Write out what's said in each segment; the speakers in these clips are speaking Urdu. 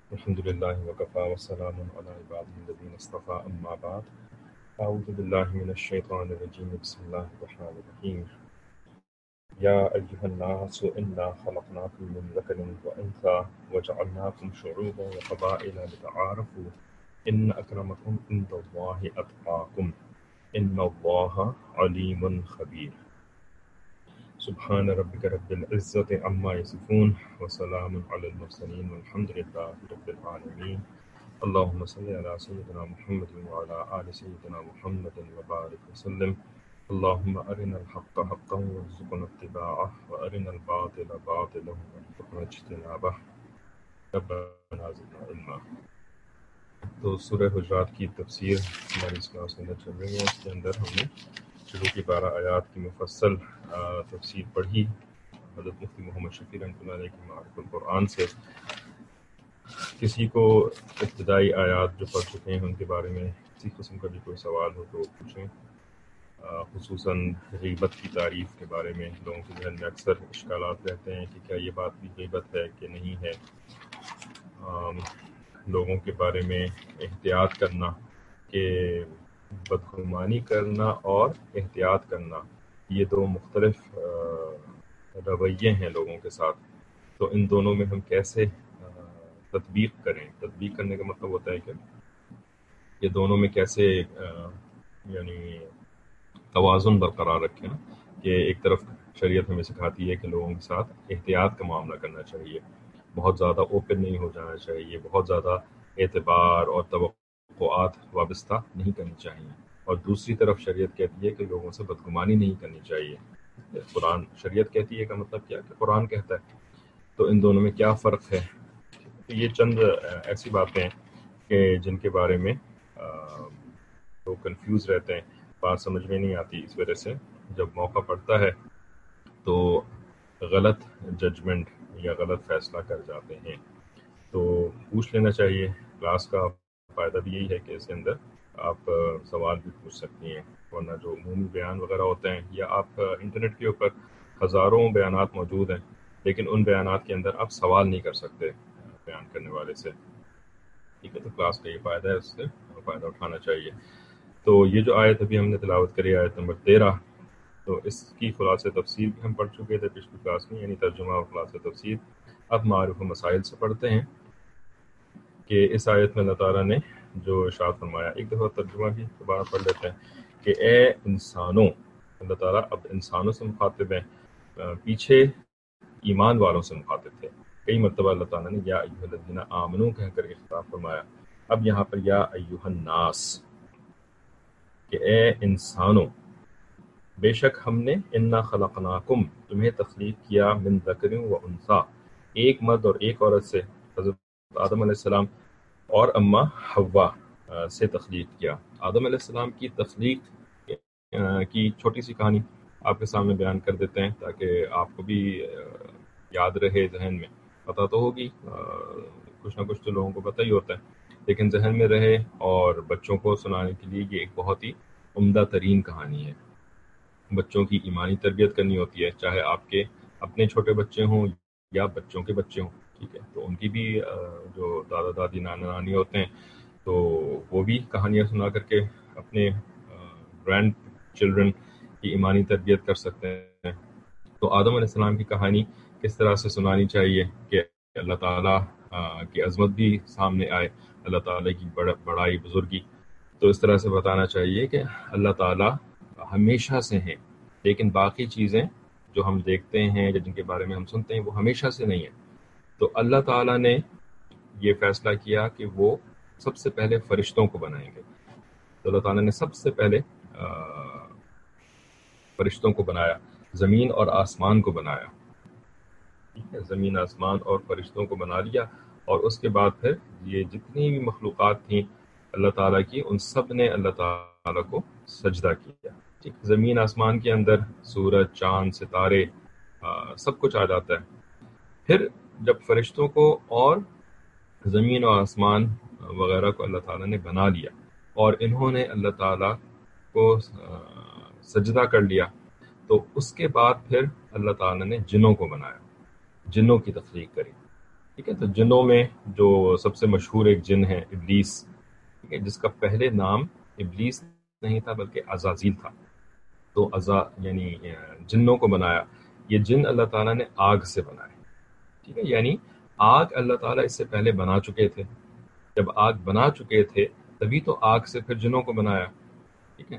الحمد للہ وکفا وسلام علی عباده الذین اصطفى اما بعد اعوذ باللہ من الشیطان الرجیم بسم اللہ الرحمن الرحیم یا ایہا الناس انا خلقناکم من ذکر وانثی وجعلناکم شعوبا وقبائل لتعارفوا ان اکرمکم عند اللہ اتقاکم ان اللہ علیم خبیر سبحان ربک رب العزة عما یصفون وسلام علی المرسلین والحمد للہ رب العالمین اللہم صلی علی سیدنا محمد وعلی آل سیدنا محمد وبارک وسلم اللہم ارنا الحق حقا وارزقنا اتباعه وارنا الباطل باطلا وارزقنا اجتنابه ربنا زدنا علما۔ تو سورہ حجرات کی تفسیر ہماری اس کلاس کے اندر چل رہی ہے۔ اس کے اندر ہم نے شروع کی 12 آیات کی مفصل تفسیر پڑھی حضرت مفتی محمد شفیع رحمۃ اللہ علیہ کی معارف القرآن سے۔ کسی کو ابتدائی آیات جو پڑھ چکے ہیں ان کے بارے میں کسی قسم کا بھی کوئی سوال ہو تو پوچھیں، خصوصاً غیبت کی تعریف کے بارے میں لوگوں کے ذہن میں اکثر اشکالات رہتے ہیں کہ کیا یہ بات بھی غیبت ہے کہ نہیں ہے۔ لوگوں کے بارے میں احتیاط کرنا کہ بدگمانی کرنا اور احتیاط کرنا یہ دو مختلف رویے ہیں لوگوں کے ساتھ، تو ان دونوں میں ہم کیسے تطبیق کریں۔ تطبیق کرنے کا مطلب ہوتا ہے کہ یہ دونوں میں کیسے یعنی توازن برقرار رکھیں کہ ایک طرف شریعت ہمیں سکھاتی ہے کہ لوگوں کے ساتھ احتیاط کا معاملہ کرنا چاہیے، بہت زیادہ اوپن نہیں ہو جانا چاہیے، بہت زیادہ اعتبار اور توقعات وابستہ نہیں کرنی چاہیے، اور دوسری طرف شریعت کہتی ہے کہ لوگوں سے بدگمانی نہیں کرنی چاہیے۔ قرآن شریعت کہتی ہے کا مطلب کیا کہ قرآن کہتا ہے، تو ان دونوں میں کیا فرق ہے۔ تو یہ چند ایسی باتیں ہیں کہ جن کے بارے میں لوگ کنفیوز رہتے ہیں، بات سمجھ میں نہیں آتی، اس وجہ سے جب موقع پڑتا ہے تو غلط ججمنٹ یا غلط فیصلہ کر جاتے ہیں۔ تو پوچھ لینا چاہیے۔ کلاس کا فائدہ بھی یہی ہے کہ اس کے اندر آپ سوال بھی پوچھ سکتی ہیں، ورنہ جو عمومی بیان وغیرہ ہوتے ہیں یا آپ انٹرنیٹ کے اوپر ہزاروں بیانات موجود ہیں، لیکن ان بیانات کے اندر آپ سوال نہیں کر سکتے بیان کرنے والے سے، ٹھیک ہے۔ تو کلاس کا یہ فائدہ ہے، اس سے فائدہ اٹھانا چاہیے۔ تو یہ جو آیت ابھی ہم نے تلاوت کری، آیت نمبر 13، تو اس کی خلاصہ تفسیر بھی ہم پڑھ چکے تھے پچھلی کلاس میں، یعنی ترجمہ اور خلاصہ تفسیر۔ اب معارف و مسائل سے پڑھتے ہیں کہ اس آیت میں اللہ تعالیٰ نے جو ارشاد فرمایا، ایک دفعہ ترجمہ بھی دوبارہ پڑھ لیتے ہیں کہ اے انسانوں، اللہ تعالیٰ اب انسانوں سے مخاطب ہیں، پیچھے ایمان والوں سے مخاطب تھے۔ کئی مرتبہ اللہ تعالیٰ نے یا ایھا الذین آمنوا کہہ کر کے خطاب فرمایا، اب یہاں پر یا ایھا الناس کہ اے انسانوں، بے شک ہم نے انا خلقناکم تمہیں تخلیق کیا من ذکر و انثی، ایک مرد اور ایک عورت سے، حضرت آدم علیہ السلام اور اما حوا سے تخلیق کیا۔ آدم علیہ السلام کی تخلیق کی چھوٹی سی کہانی آپ کے سامنے بیان کر دیتے ہیں تاکہ آپ کو بھی یاد رہے، ذہن میں پتہ تو ہوگی، کچھ نہ کچھ تو لوگوں کو پتہ ہی ہوتا ہے، لیکن ذہن میں رہے اور بچوں کو سنانے کے لیے یہ ایک بہت ہی عمدہ ترین کہانی ہے۔ بچوں کی ایمانی تربیت کرنی ہوتی ہے، چاہے آپ کے اپنے چھوٹے بچے ہوں یا بچوں کے بچے ہوں، ٹھیک ہے۔ تو ان کی بھی جو دادا دادی نانا نانی ہوتے ہیں تو وہ بھی کہانیاں سنا کر کے اپنے گرینڈ چلڈرن کی ایمانی تربیت کر سکتے ہیں۔ تو آدم علیہ السلام کی کہانی کس طرح سے سنانی چاہیے کہ اللہ تعالیٰ کی عظمت بھی سامنے آئے، اللہ تعالیٰ کی بڑائی بزرگی، تو اس طرح سے بتانا چاہیے کہ اللہ تعالیٰ ہمیشہ سے ہیں، لیکن باقی چیزیں جو ہم دیکھتے ہیں یا جن کے بارے میں ہم سنتے ہیں وہ ہمیشہ سے نہیں ہیں۔ تو اللہ تعالیٰ نے یہ فیصلہ کیا کہ وہ سب سے پہلے فرشتوں کو بنائیں گے۔ تو اللہ تعالیٰ نے سب سے پہلے فرشتوں کو بنایا، زمین اور آسمان کو بنایا، ٹھیک ہے، زمین آسمان اور فرشتوں کو بنا لیا، اور اس کے بعد پھر یہ جتنی بھی مخلوقات تھیں اللہ تعالیٰ کی، ان سب نے اللہ تعالیٰ کو سجدہ کیا، ٹھیک۔ زمین آسمان کے اندر سورج، چاند، ستارے سب کچھ آ جاتا ہے۔ پھر جب فرشتوں کو اور زمین و آسمان وغیرہ کو اللہ تعالیٰ نے بنا لیا اور انہوں نے اللہ تعالیٰ کو سجدہ کر لیا، تو اس کے بعد پھر اللہ تعالیٰ نے جنوں کو بنایا، جنوں کی تخلیق کری۔ ٹھیک ہے. تو جنوں میں جو سب سے مشہور ایک جن ہے ابلیس، ٹھیک ہے، جس کا پہلے نام ابلیس نہیں تھا بلکہ عزازیل تھا. تو یعنی جنوں کو بنایا. یہ جن اللہ تعالیٰ نے آگ سے بنائے. ٹھیک ہے، یعنی آگ اللہ تعالیٰ اس سے پہلے بنا چکے تھے. جب آگ بنا چکے تھے تبھی تو آگ سے پھر جنوں کو بنایا. ٹھیک ہے.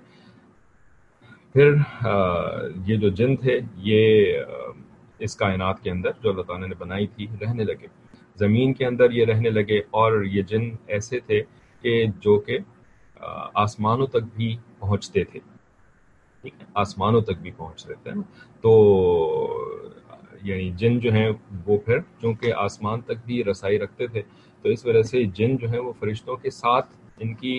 پھر یہ جو جن تھے یہ اس کائنات کے اندر جو اللہ تعالیٰ نے بنائی تھی رہنے لگے. زمین کے اندر یہ رہنے لگے، اور یہ جن ایسے تھے کہ جو کہ آسمانوں تک بھی پہنچتے تھے. ٹھیک ہے، آسمانوں تک بھی پہنچ رہے تھے نا. تو یعنی جن جو ہیں وہ پھر چونکہ آسمان تک بھی رسائی رکھتے تھے، تو اس وجہ سے جن جو ہیں وہ فرشتوں کے ساتھ ان کی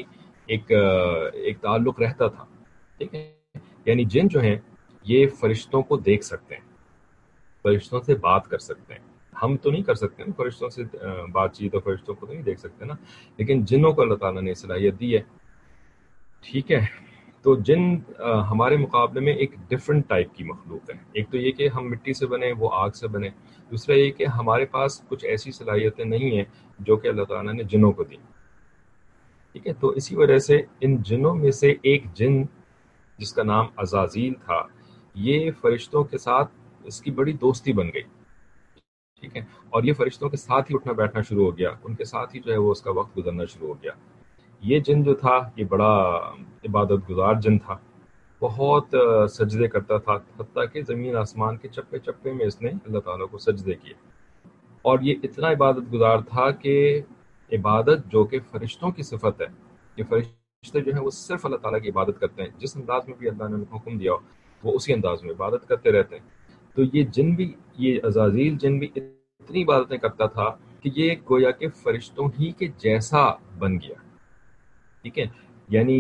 ایک تعلق رہتا تھا. ٹھیک ہے، یعنی جن جو ہیں یہ فرشتوں کو دیکھ سکتے ہیں، فرشتوں سے بات کر سکتے ہیں. ہم تو نہیں کر سکتے نا فرشتوں سے بات چیت، اور فرشتوں کو تو نہیں دیکھ سکتے نا، لیکن جنوں کو اللہ تعالیٰ نے صلاحیت دی ہے. ٹھیک ہے. تو جن ہمارے مقابلے میں ایک ڈفرنٹ ٹائپ کی مخلوق ہے. ایک تو یہ کہ ہم مٹی سے بنے، وہ آگ سے بنے. دوسرا یہ کہ ہمارے پاس کچھ ایسی صلاحیتیں نہیں ہیں جو کہ اللہ تعالیٰ نے جنوں کو دی. ٹھیک ہے. تو اسی وجہ سے ان جنوں میں سے ایک جن جس کا نام عزازیل تھا، یہ فرشتوں کے ساتھ اس کی بڑی دوستی بن گئی. ٹھیک ہے، اور یہ فرشتوں کے ساتھ ہی اٹھنا بیٹھنا شروع ہو گیا، ان کے ساتھ ہی جو ہے وہ اس کا وقت گزرنا شروع ہو گیا. یہ جن جو تھا یہ بڑا عبادت گزار جن تھا، بہت سجدے کرتا تھا، حتیٰ کہ زمین آسمان کے چپے چپے میں اس نے اللہ تعالیٰ کو سجدے کیے. اور یہ اتنا عبادت گزار تھا کہ عبادت جو کہ فرشتوں کی صفت ہے، کہ فرشتے جو ہیں وہ صرف اللہ تعالیٰ کی عبادت کرتے ہیں، جس انداز میں بھی اللہ نے ان کو حکم دیا ہو وہ اسی انداز میں عبادت کرتے رہتے ہیں. تو یہ جن بھی، یہ عزازیل جن بھی اتنی عبادتیں کرتا تھا کہ یہ گویا کہ فرشتوں ہی کے جیسا بن گیا. ٹھیک ہے، یعنی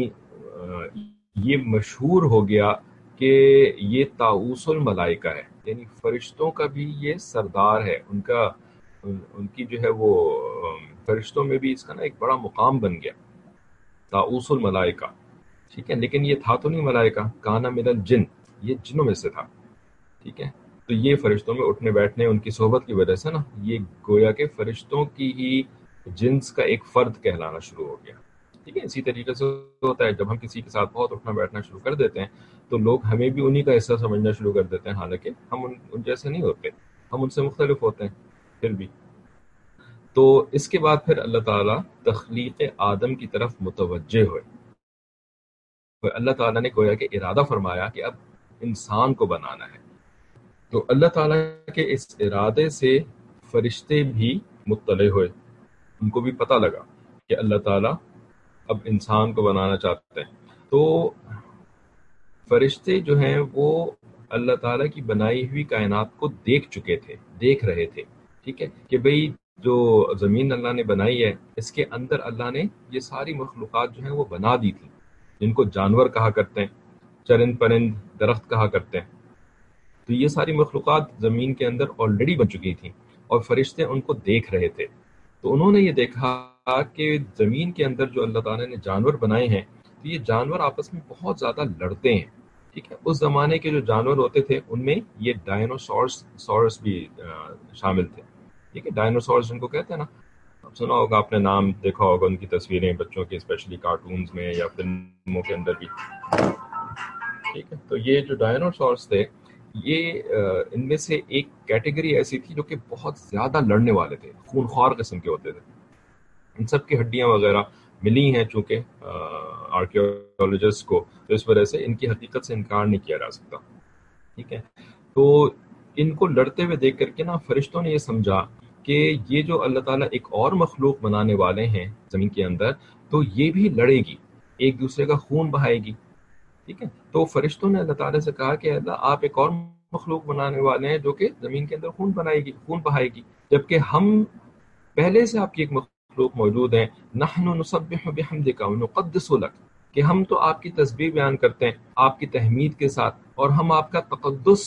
یہ مشہور ہو گیا کہ یہ طاؤس الملائکہ ہے، یعنی فرشتوں کا بھی یہ سردار ہے. ان کی جو ہے وہ فرشتوں میں بھی اس کا نا ایک بڑا مقام بن گیا، طاؤس الملائکہ. ٹھیک ہے، لیکن یہ تھا تو نہیں ملائکہ، کانا من الجن، یہ جنوں میں سے تھا. ٹھیک ہے. تو یہ فرشتوں میں اٹھنے بیٹھنے ان کی صحبت کی وجہ سے نا یہ گویا کہ فرشتوں کی ہی جنس کا ایک فرد کہلانا شروع ہو گیا. ٹھیک ہے. اسی طریقے سے ہوتا ہے جب ہم کسی کے ساتھ بہت اٹھنا بیٹھنا شروع کر دیتے ہیں تو لوگ ہمیں بھی انہی کا حصہ سمجھنا شروع کر دیتے ہیں، حالانکہ ہم ان جیسے نہیں ہوتے، ہم ان سے مختلف ہوتے ہیں پھر بھی. تو اس کے بعد پھر اللہ تعالیٰ تخلیق آدم کی طرف متوجہ ہوئے. اللہ تعالیٰ نے گویا کہ ارادہ فرمایا کہ اب انسان کو بنانا ہے. تو اللہ تعالیٰ کے اس ارادے سے فرشتے بھی مطلع ہوئے، ان کو بھی پتہ لگا کہ اللہ تعالیٰ اب انسان کو بنانا چاہتے ہیں. تو فرشتے جو ہیں وہ اللہ تعالیٰ کی بنائی ہوئی کائنات کو دیکھ چکے تھے، دیکھ رہے تھے. ٹھیک ہے، کہ بھئی جو زمین اللہ نے بنائی ہے اس کے اندر اللہ نے یہ ساری مخلوقات جو ہیں وہ بنا دی تھی، جن کو جانور کہا کرتے ہیں، چرند پرند، درخت کہا کرتے ہیں. تو یہ ساری مخلوقات زمین کے اندر آلریڈی بن چکی تھیں اور فرشتے ان کو دیکھ رہے تھے. تو انہوں نے یہ دیکھا کہ زمین کے اندر جو اللہ تعالیٰ نے جانور بنائے ہیں تو یہ جانور آپس میں بہت زیادہ لڑتے ہیں. ٹھیک ہے، اس زمانے کے جو جانور ہوتے تھے ان میں یہ ڈائنوسورس بھی شامل تھے. ٹھیک ہے، ڈائنوسورس جن کو کہتے ہیں نا، سنا ہوگا آپ نے، نام دیکھا ہوگا ان کی تصویریں بچوں کے اسپیشلی کارٹونز میں یا فلموں کے اندر بھی. ٹھیک ہے، تو یہ جو ڈائنوسورس تھے یہ ان میں سے ایک کیٹیگری ایسی تھی جو کہ بہت زیادہ لڑنے والے تھے، خونخوار قسم کے ہوتے تھے. ان سب کی ہڈیاں وغیرہ ملی ہیں چونکہ آرکیولوجسٹ کو، تو اس وجہ سے ان کی حقیقت سے انکار نہیں کیا جا سکتا. ٹھیک ہے، تو ان کو لڑتے ہوئے دیکھ کر کے نا فرشتوں نے یہ سمجھا کہ یہ جو اللہ تعالیٰ ایک اور مخلوق بنانے والے ہیں زمین کے اندر، تو یہ بھی لڑے گی، ایک دوسرے کا خون بہائے گی. ٹھیک ہے، تو فرشتوں نے اللہ تعالیٰ سے کہا کہ اللہ آپ ایک اور مخلوق بنانے والے ہیں جو کہ زمین کے اندر خون بہائے گی، جبکہ ہم پہلے سے آپ کی ایک مخلوق موجود ہیں. نحن نسبح بحمدک ونقدس لک، کہ ہم تو آپ کی تسبیح بیان کرتے ہیں آپ کی تحمید کے ساتھ، اور ہم آپ کا تقدس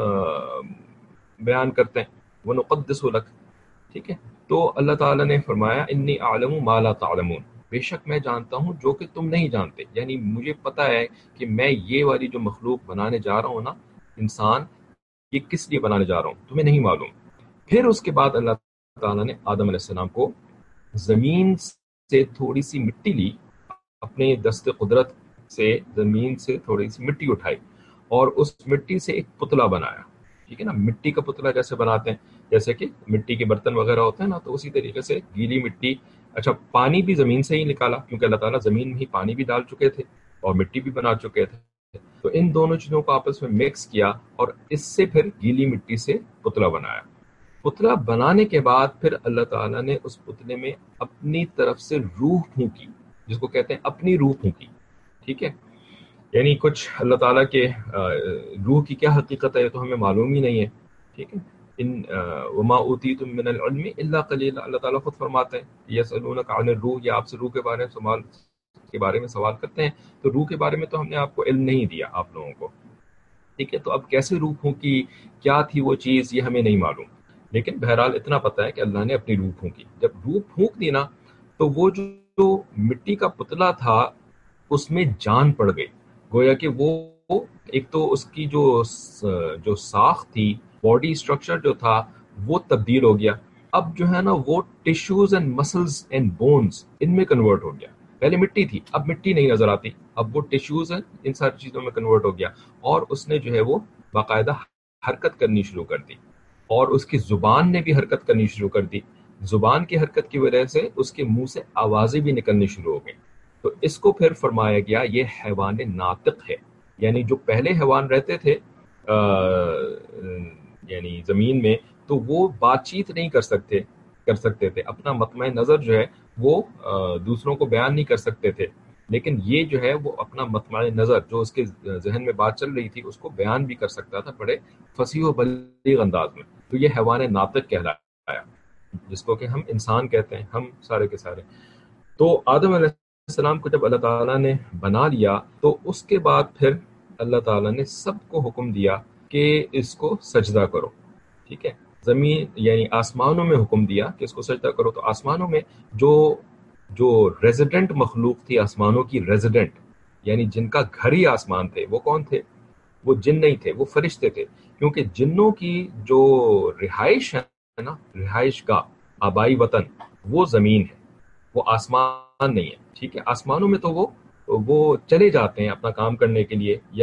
بیان کرتے ہیں، ونقدس لک. ٹھیک ہے، تو اللہ تعالیٰ نے فرمایا انی اعلم ما لا تعلمون، بے شک میں جانتا ہوں جو کہ تم نہیں جانتے. یعنی مجھے پتا ہے کہ میں یہ والی جو مخلوق بنانے جا رہا ہوں نا، انسان، یہ کس لیے بنانے جا رہا ہوں تمہیں نہیں معلوم. پھر اس کے بعد اللہ تعالیٰ نے آدم علیہ السلام کو زمین سے تھوڑی سی مٹی لی، اپنے دست قدرت سے زمین سے تھوڑی سی مٹی اٹھائی اور اس مٹی سے ایک پتلا بنایا. ٹھیک ہے نا، مٹی کا پتلا جیسے بناتے ہیں، جیسے کہ مٹی کے برتن وغیرہ ہوتے ہیں نا، تو اسی طریقے سے گیلی مٹی. اچھا، پانی بھی زمین سے ہی نکالا کیونکہ اللہ تعالیٰ زمین میں ہی پانی بھی ڈال چکے تھے اور مٹی بھی بنا چکے تھے. تو ان دونوں چیزوں کو آپس میں مکس کیا اور اس سے پھر گیلی مٹی سے پتلا بنایا. پتلا بنانے کے بعد پھر اللہ تعالیٰ نے اس پتلے میں اپنی طرف سے روح پھونکی، جس کو کہتے ہیں اپنی روح پھونکی. ٹھیک ہے، یعنی کچھ اللہ تعالیٰ کے روح کی کیا حقیقت ہے یہ تو ہمیں معلوم ہی نہیں ہے. ٹھیک ہے، ان وما اوتیتم من العلم الا قلیلا، اللہ تعالیٰ خود فرماتے ہیں یسألونک عن الروح، یا آپ سے روح کے بارے میں سوال کرتے ہیں، تو روح کے بارے میں تو ہم نے آپ کو علم نہیں دیا آپ لوگوں کو. ٹھیک ہے، تو اب کیسے روح پھونکی، کیا تھی وہ چیز، یہ ہمیں نہیں معلوم، لیکن بہرحال اتنا پتہ ہے کہ اللہ نے اپنی روح پھونکی. جب روح پھونک دی نا تو وہ جو مٹی کا پتلا تھا اس میں جان پڑ گئی. گویا کہ وہ ایک تو اس کی جو ساخت تھی، باڈی اسٹرکچر جو تھا وہ تبدیل ہو گیا. اب جو ہے نا وہ tissues and muscles and bones ان میں کنورٹ ہو گیا. پہلے مٹی تھی، اب مٹی نہیں نظر آتی، اب وہ ٹیشوز ہیں ان ساری چیزوں میں کنورٹ ہو گیا. اور اس نے جو ہے وہ باقاعدہ حرکت کرنی شروع کر دی اور اس کی زبان نے بھی حرکت کرنی شروع کر دی. زبان کی حرکت کی وجہ سے اس کے منہ سے آوازیں بھی نکلنی شروع ہو گئیں. تو اس کو پھر فرمایا گیا یہ حیوان ناطق ہے. یعنی جو پہلے حیوان رہتے تھے یعنی زمین میں، تو وہ بات چیت نہیں کر سکتے تھے، اپنا مطمع نظر جو ہے وہ دوسروں کو بیان نہیں کر سکتے تھے. لیکن یہ جو ہے وہ اپنا مطمع نظر جو اس کے ذہن میں بات چل رہی تھی اس کو بیان بھی کر سکتا تھا بڑے فصیح و بلیغ انداز میں. تو یہ حیوان ناطق کہلایا، جس کو کہ ہم انسان کہتے ہیں، ہم سارے کے سارے. تو آدم علیہ السلام کو جب اللہ تعالیٰ نے بنا لیا تو اس کے بعد پھر اللہ تعالیٰ نے سب کو حکم دیا کہ اس کو سجدہ کرو. ٹھیک ہے، زمین یعنی آسمانوں میں حکم دیا کہ اس کو سجدہ کرو. تو آسمانوں میں جو ریزیڈنٹ مخلوق تھی، آسمانوں کی ریزیڈنٹ یعنی جن کا گھر ہی آسمان تھے، وہ کون تھے؟ وہ جن نہیں تھے، وہ فرشتے تھے. کیونکہ جنوں کی جو رہائش ہے نا، رہائش گاہ، آبائی وطن، وہ زمین ہے، وہ آسمان نہیں ہے. ٹھیک ہے، آسمانوں میں تو وہ چلے جاتے ہیں اپنا کام کرنے کے لیے، یا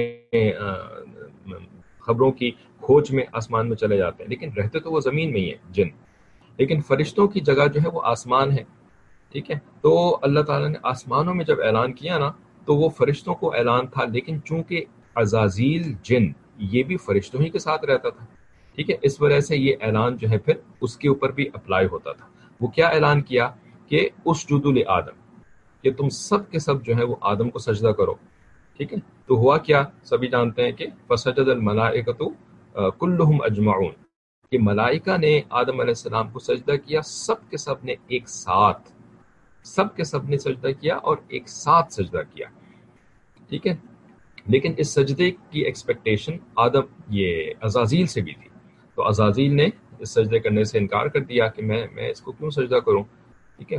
خبروں کی کھوج میں آسمان میں چلے جاتے ہیں، لیکن رہتے تو وہ زمین میں ہی ہے جن. لیکن فرشتوں کی جگہ جو ہے وہ آسمان ہے. ٹھیک ہے، تو اللہ تعالیٰ نے آسمانوں میں جب اعلان کیا نا تو وہ فرشتوں کو اعلان تھا، لیکن چونکہ عزازیل جن یہ بھی فرشتوں ہی کے ساتھ رہتا تھا. ٹھیک ہے، اس وجہ سے یہ اعلان جو ہے پھر اس کے اوپر بھی اپلائی ہوتا تھا. وہ کیا اعلان کیا کہ اسجدوا لآدم، کہ تم سب کے سب جو ہے وہ آدم کو سجدہ کرو. ٹھیک ہے، تو ہوا کیا سبھی جانتے ہیں کہ فسجد الملائکۃ کلہم اجمعون، کہ ملائکہ نے آدم علیہ السلام کو سجدہ کیا، سب کے سب نے ایک ساتھ، سب کے سب نے سجدہ کیا اور ایک ساتھ سجدہ کیا. ٹھیک ہے، لیکن اس سجدے کی ایکسپیکٹیشن آدم یہ عزازیل سے بھی تھی. تو عزازیل نے اس سجدے کرنے سے انکار کر دیا کہ میں اس کو کیوں سجدہ کروں. ٹھیک ہے،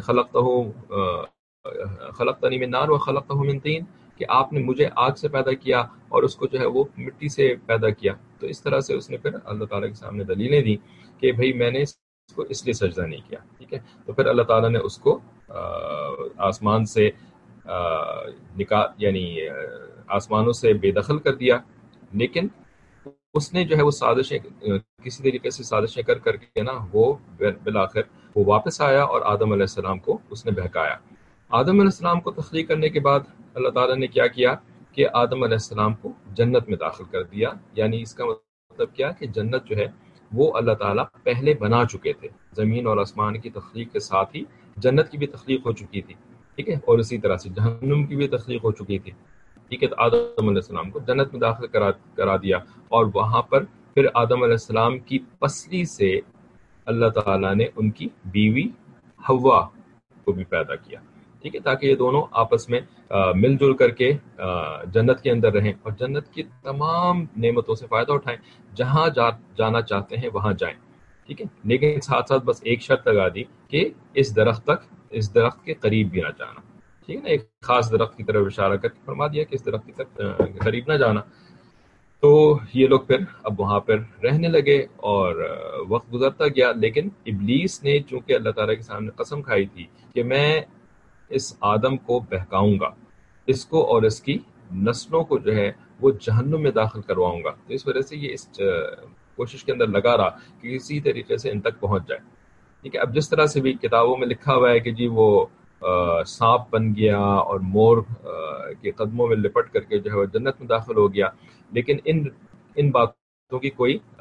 خلقتنی من نار و خلقتہ من طین، کہ آپ نے مجھے آگ سے پیدا کیا اور اس کو جو ہے وہ مٹی سے پیدا کیا. تو اس طرح سے اس نے پھر اللہ تعالیٰ کے سامنے دلیلیں دی کہ بھئی میں نے اس کو اس لیے سجدہ نہیں کیا. ٹھیک ہے، تو پھر اللہ تعالیٰ نے اس کو آسمان سے یعنی آسمانوں سے بے دخل کر دیا. لیکن اس نے جو ہے وہ سازشیں کسی طریقے سے سازشیں کر کے نا وہ بالآخر وہ واپس آیا اور آدم علیہ السلام کو اس نے بہکایا. آدم علیہ السلام کو تخلیق کرنے کے بعد اللہ تعالیٰ نے کیا کیا کہ آدم علیہ السلام کو جنت میں داخل کر دیا. یعنی اس کا مطلب کیا کہ جنت جو ہے وہ اللہ تعالیٰ پہلے بنا چکے تھے. زمین اور آسمان کی تخلیق کے ساتھ ہی جنت کی بھی تخلیق ہو چکی تھی. ٹھیک ہے، اور اسی طرح سے جہنم کی بھی تخلیق ہو چکی تھی. ٹھیک ہے، تو آدم علیہ السلام کو جنت میں داخل کرا دیا اور وہاں پر پھر آدم علیہ السلام کی پسلی سے اللہ تعالیٰ نے ان کی بیوی حوا کو بھی پیدا کیا. ٹھیک ہے، تاکہ یہ دونوں آپس میں مل جل کر کے جنت کے اندر رہیں اور جنت کی تمام نعمتوں سے فائدہ اٹھائیں، جہاں جانا چاہتے ہیں وہاں جائیں. ٹھیک ہے، لیکن ساتھ ساتھ بس ایک شرط لگا دی کہ اس درخت کے قریب بھی نہ جانا. ٹھیک ہے نا، ایک خاص درخت کی طرف اشارہ کر کے فرما دیا کہ اس درخت کی قریب نہ جانا. تو یہ لوگ پھر اب وہاں پر رہنے لگے اور وقت گزرتا گیا، لیکن ابلیس نے چونکہ اللہ تعالیٰ کے سامنے قسم کھائی تھی کہ میں اس آدم کو بہکاؤں گا، اس کو اور اس کی نسلوں کو جو ہے وہ جہنم میں داخل کرواؤں گا، تو اس وجہ سے یہ اس کوشش کے اندر لگا رہا کہ کسی طریقے سے ان تک پہنچ جائے. ٹھیک ہے. اب جس طرح سے بھی کتابوں میں لکھا ہوا ہے کہ جی وہ سانپ بن گیا اور مور کے قدموں میں لپٹ کر کے جو ہے وہ جنت میں داخل ہو گیا، لیکن ان باتوں کی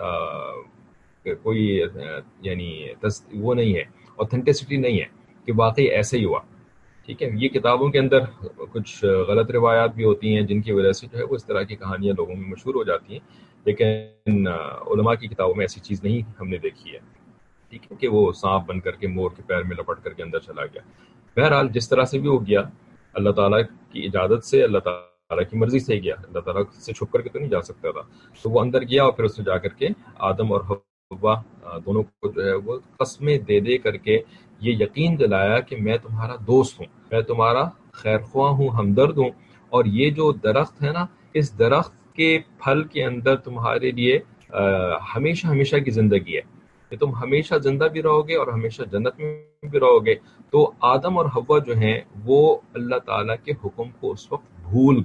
کوئی یعنی وہ نہیں ہے، اوتھینٹسٹی نہیں ہے کہ واقعی ایسے ہی ہوا. ٹھیک ہے. یہ کتابوں کے اندر کچھ غلط روایات بھی ہوتی ہیں جن کی وجہ سے جو ہے وہ اس طرح کی کہانیاں لوگوں میں مشہور ہو جاتی ہیں، لیکن علماء کی کتابوں میں ایسی چیز نہیں ہم نے دیکھی ہے. ٹھیک ہے کہ وہ سانپ بن کر کے مور کے پیر میں لپٹ کر کے اندر چلا گیا. بہرحال جس طرح سے بھی ہو گیا، اللہ تعالیٰ کی اجازت سے، اللہ تعالیٰ کی مرضی سے ہی گیا، اللہ تعالیٰ سے چھپ کر کے تو نہیں جا سکتا تھا. تو وہ اندر گیا اور پھر اس نے جا کر کے آدم اور حوا دونوں کو جو ہے وہ قسمیں دے دے کر کے یہ یقین دلایا کہ میں تمہارا دوست ہوں، میں تمہارا خیر خواہ ہوں، ہمدرد ہوں، اور یہ جو درخت ہے نا، اس درخت کے پھل کے اندر تمہارے لیے ہمیشہ ہمیشہ کی زندگی ہے، کہ تم ہمیشہ زندہ بھی رہو گے اور ہمیشہ جنت میں بھی رہو گے. تو آدم اور حوا جو ہیں وہ اللہ تعالیٰ کے حکم کو اس وقت بھول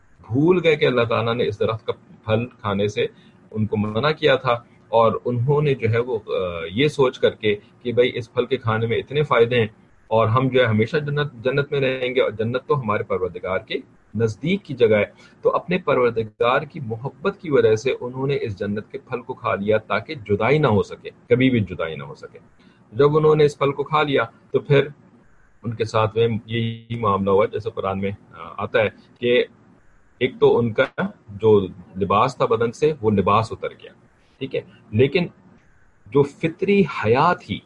گئے کہ اللہ تعالیٰ نے اس درخت کا پھل کھانے سے ان کو منع کیا تھا، اور انہوں نے جو ہے وہ یہ سوچ کر کے کہ بھئی اس پھل کے کھانے میں اتنے فائدے ہیں اور ہم جو ہے ہمیشہ جنت میں رہیں گے، اور جنت تو ہمارے پروردگار کے نزدیک کی جگہ ہے، تو اپنے پروردگار کی محبت کی وجہ سے انہوں نے اس جنت کے پھل کو کھا لیا تاکہ جدائی نہ ہو سکے، کبھی بھی جدائی نہ ہو سکے. جب انہوں نے اس پھل کو کھا لیا تو پھر ان کے ساتھ میں یہی معاملہ ہوا جیسے قرآن میں آتا ہے کہ ایک تو ان کا جو لباس تھا بدن سے وہ لباس اتر گیا. ٹھیک ہے. لیکن جو فطری حیات تھی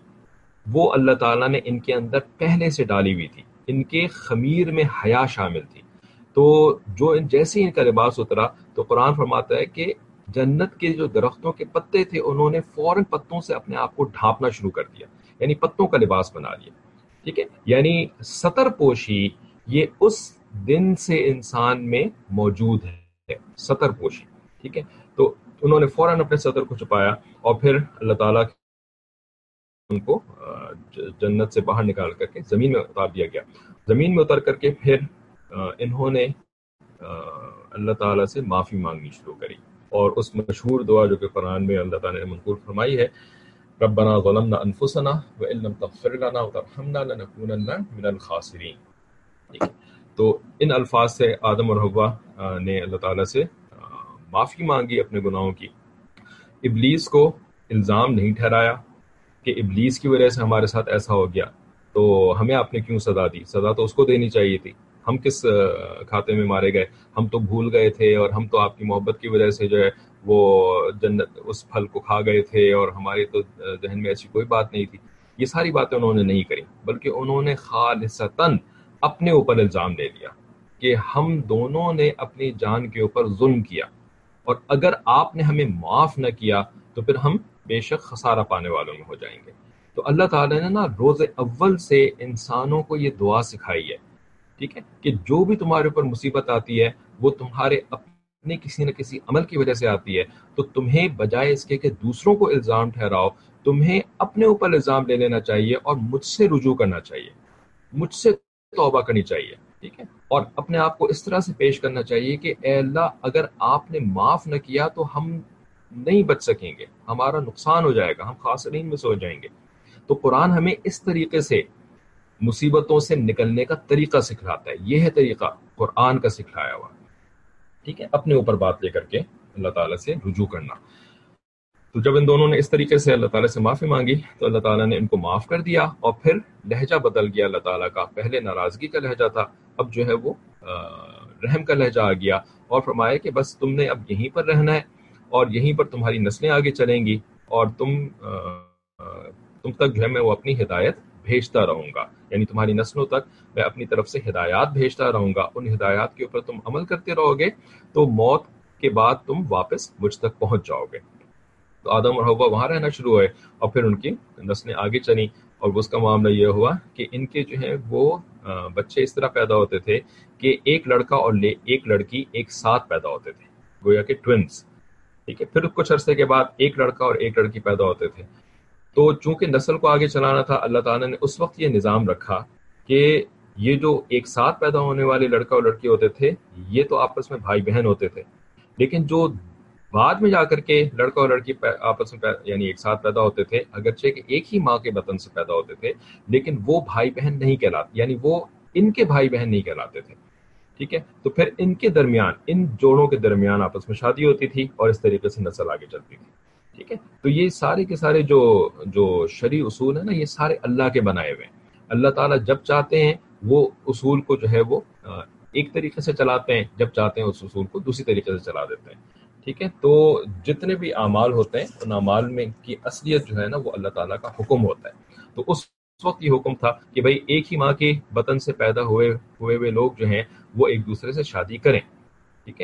وہ اللہ تعالیٰ نے ان کے اندر پہلے سے ڈالی ہوئی تھی، ان کے خمیر میں حیا شامل تھی. تو جو جیسے ہی ان کا لباس اترا تو قرآن فرماتا ہے کہ جنت کے جو درختوں کے پتے تھے انہوں نے فوراً پتوں سے اپنے آپ کو ڈھانپنا شروع کر دیا، یعنی پتوں کا لباس بنا لیا. ٹھیک ہے. یعنی ستر پوشی یہ اس دن سے انسان میں موجود ہے، ستر پوشی. ٹھیک ہے. تو انہوں نے فوراً اپنے ستر کو چھپایا اور پھر اللہ تعالیٰ ان کو جنت سے باہر نکال کر کے زمین میں اتار دیا گیا. زمین میں اتر کر کے پھر انہوں نے اللہ تعالیٰ سے معافی مانگنی شروع کری، اور اس مشہور دعا جو کہ قرآن میں اللہ تعالیٰ نے منقول فرمائی ہے، ربنا ظلمنا انفسنا وان لم تغفر لنا وترحمنا لنكونن من الخاسرین. تو ان الفاظ سے آدم اور حوا نے اللہ تعالیٰ سے معافی مانگی اپنے گناہوں کی. ابلیس کو الزام نہیں ٹھہرایا کہ ابلیس کی وجہ سے ہمارے ساتھ ایسا ہو گیا، تو ہمیں آپ نے کیوں سزا دی، سزا تو اس کو دینی چاہیے تھی، ہم کس کھاتے میں مارے گئے، ہم تو بھول گئے تھے اور ہم تو آپ کی محبت کی وجہ سے جو ہے وہ جنت اس پھل کو کھا گئے تھے، اور ہمارے تو ذہن میں ایسی کوئی بات نہیں تھی. یہ ساری باتیں انہوں نے نہیں کری، بلکہ انہوں نے خالصتاً اپنے اوپر الزام لے لیا کہ ہم دونوں نے اپنی جان کے اوپر ظلم کیا، اور اگر آپ نے ہمیں معاف نہ کیا تو پھر ہم بے شک خسارہ پانے والوں میں ہو جائیں گے. تو اللہ تعالیٰ نے نا روز اول سے انسانوں کو یہ دعا سکھائی ہے، ٹھیک ہے، کہ جو بھی تمہارے اوپر مصیبت آتی ہے وہ تمہارے اپنے کسی نہ کسی عمل کی وجہ سے آتی ہے، تو تمہیں بجائے اس کے کہ دوسروں کو الزام ٹھہراؤ، تمہیں اپنے اوپر الزام لے لینا چاہیے اور مجھ سے رجوع کرنا چاہیے، مجھ سے توبہ کرنی چاہیے. ٹھیک ہے. اور اپنے آپ کو اس طرح سے پیش کرنا چاہیے کہ اے اللہ اگر آپ نے معاف نہ کیا تو ہم نہیں بچ سکیں گے، ہمارا نقصان ہو جائے گا، ہم خاسرین میں سے ہو جائیں گے. تو قرآن ہمیں اس طریقے سے مصیبتوں سے نکلنے کا طریقہ سکھلاتا ہے، یہ ہے طریقہ قرآن کا سکھلایا ہوا. ٹھیک ہے. اپنے اوپر بات لے کر کے اللہ تعالیٰ سے رجوع کرنا. تو جب ان دونوں نے اس طریقے سے اللہ تعالیٰ سے معافی مانگی تو اللہ تعالیٰ نے ان کو معاف کر دیا، اور پھر لہجہ بدل گیا اللہ تعالیٰ کا. پہلے ناراضگی کا لہجہ تھا، اب جو ہے وہ رحم کا لہجہ آ گیا، اور فرمایا کہ بس تم نے اب یہیں پر رہنا ہے اور یہیں پر تمہاری نسلیں آگے چلیں گی، اور تم تک جو ہے میں وہ اپنی ہدایت بھیجتا رہوں گا، یعنی تمہاری نسلوں تک میں اپنی طرف سے ہدایات بھیجتا رہوں گا. ان ہدایات کے اوپر تم عمل کرتے رہو گے تو موت کے بعد تم واپس مجھ تک پہنچ جاؤ گے. تو آدم اور حوا وہاں رہنا شروع ہوئے، اور پھر ان کی نسلیں آگے چلیں، اور اس کا معاملہ یہ ہوا کہ ان کے جو ہے وہ بچے اس طرح پیدا ہوتے تھے کہ ایک لڑکا اور ایک لڑکی ایک ساتھ پیدا ہوتے تھے، گویا کہ ٹوینز. ٹھیک ہے. پھر کچھ عرصے کے بعد ایک لڑکا اور ایک لڑکی پیدا ہوتے تھے. تو چونکہ نسل کو آگے چلانا تھا، اللہ تعالیٰ نے اس وقت یہ نظام رکھا کہ یہ جو ایک ساتھ پیدا ہونے والے لڑکا اور لڑکی ہوتے تھے یہ تو آپس میں بھائی بہن ہوتے تھے، لیکن جو بعد میں جا کر کے لڑکا اور لڑکی آپس میں یعنی ایک ساتھ پیدا ہوتے تھے، اگرچہ کہ ایک ہی ماں کے بطن سے پیدا ہوتے تھے، لیکن وہ بھائی بہن نہیں کہلاتے، یعنی وہ ان کے بھائی بہن نہیں کہلاتے تھے. ٹھیک ہے. تو پھر ان کے درمیان، ان جوڑوں کے درمیان آپس میں شادی ہوتی تھی اور اس طریقے سے نسل آگے چلتی تھی. ٹھیک ہے. تو یہ سارے کے سارے جو شرعی اصول ہیں نا، یہ سارے اللہ کے بنائے ہوئے ہیں. اللہ تعالیٰ جب چاہتے ہیں وہ اصول کو جو ہے وہ ایک طریقے سے چلاتے ہیں، جب چاہتے ہیں اس اصول کو دوسری طریقے سے چلا دیتے ہیں. ٹھیک ہے. تو جتنے بھی اعمال ہوتے ہیں ان اعمال میں کی اصلیت جو ہے نا وہ اللہ تعالیٰ کا حکم ہوتا ہے. تو اس وقت یہ حکم تھا کہ بھئی ایک ہی ماں کے بطن سے پیدا ہوئے لوگ جو ہیں وہ ایک دوسرے سے شادی کریں. ٹھیک ہے.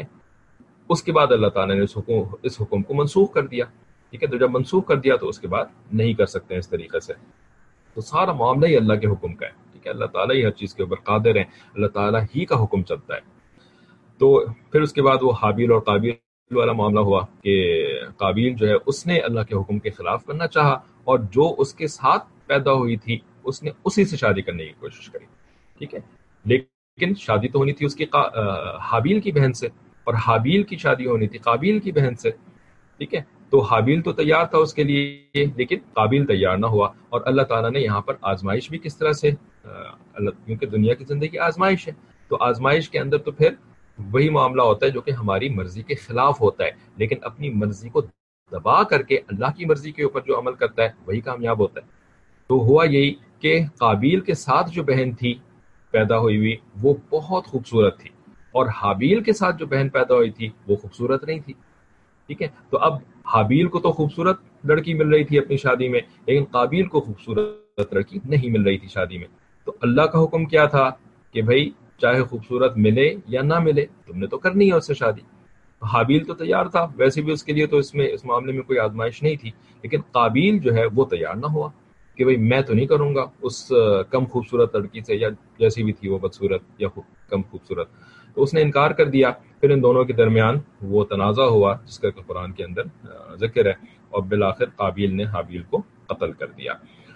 اس کے بعد اللہ تعالیٰ نے اس حکم کو منسوخ کر دیا. ٹھیک ہے. تو جب منسوخ کر دیا تو اس کے بعد نہیں کر سکتے ہیں اس طریقے سے. تو سارا معاملہ ہی اللہ کے حکم کا ہے. ٹھیک ہے. اللہ تعالیٰ ہی ہر چیز کے اوپر قادر ہیں، اللہ تعالیٰ ہی کا حکم چلتا ہے. تو پھر اس کے بعد وہ حابیل اور قابیل والا معاملہ ہوا کہ قابیل جو ہے اس نے اللہ کے حکم کے خلاف کرنا چاہا اور جو اس کے ساتھ پیدا ہوئی تھی اس نے اسی سے شادی کرنے کی کوشش کری. ٹھیک ہے. لیکن شادی تو ہونی تھی اس کی حابیل کی بہن سے، اور حابیل کی شادی ہونی تھی قابیل کی بہن سے. ٹھیک ہے. تو حابیل تو تیار تھا اس کے لیے لیکن قابیل تیار نہ ہوا. اور اللہ تعالیٰ نے یہاں پر آزمائش بھی کس طرح سے، کیونکہ دنیا کی زندگی آزمائش ہے، تو آزمائش کے اندر تو پھر وہی معاملہ ہوتا ہے جو کہ ہماری مرضی کے خلاف ہوتا ہے، لیکن اپنی مرضی کو دبا کر کے اللہ کی مرضی کے اوپر جو عمل کرتا ہے وہی کامیاب ہوتا ہے. تو ہوا یہی کہ قابیل کے ساتھ جو بہن تھی پیدا ہوئی وہ بہت خوبصورت تھی، اور حابیل کے ساتھ جو بہن پیدا ہوئی تھی وہ خوبصورت نہیں تھی. ٹھیک ہے. تو اب حابیل کو تو خوبصورت لڑکی مل رہی تھی اپنی شادی میں، لیکن قابیل کو خوبصورت لڑکی نہیں مل رہی تھی شادی میں. تو اللہ کا حکم کیا تھا کہ بھائی چاہے خوبصورت ملے یا نہ ملے تم نے تو کرنی ہے اس سے شادی. حابیل تو تیار تھا، ویسے بھی اس کے لیے تو اس معاملے میں کوئی آزمائش نہیں تھی، لیکن قابیل جو ہے وہ تیار نہ ہوا کہ بھئی میں تو نہیں کروں گا اس کم خوبصورت لڑکی سے، یا جیسی بھی تھی وہ بدصورت یا کم خوبصورت. تو اس نے انکار کر دیا. پھر ان دونوں کے درمیان وہ تنازع ہوا جس کا قرآن کے اندر ذکر ہے، اور بالآخر قابیل نے حابیل کو قتل کر دیا.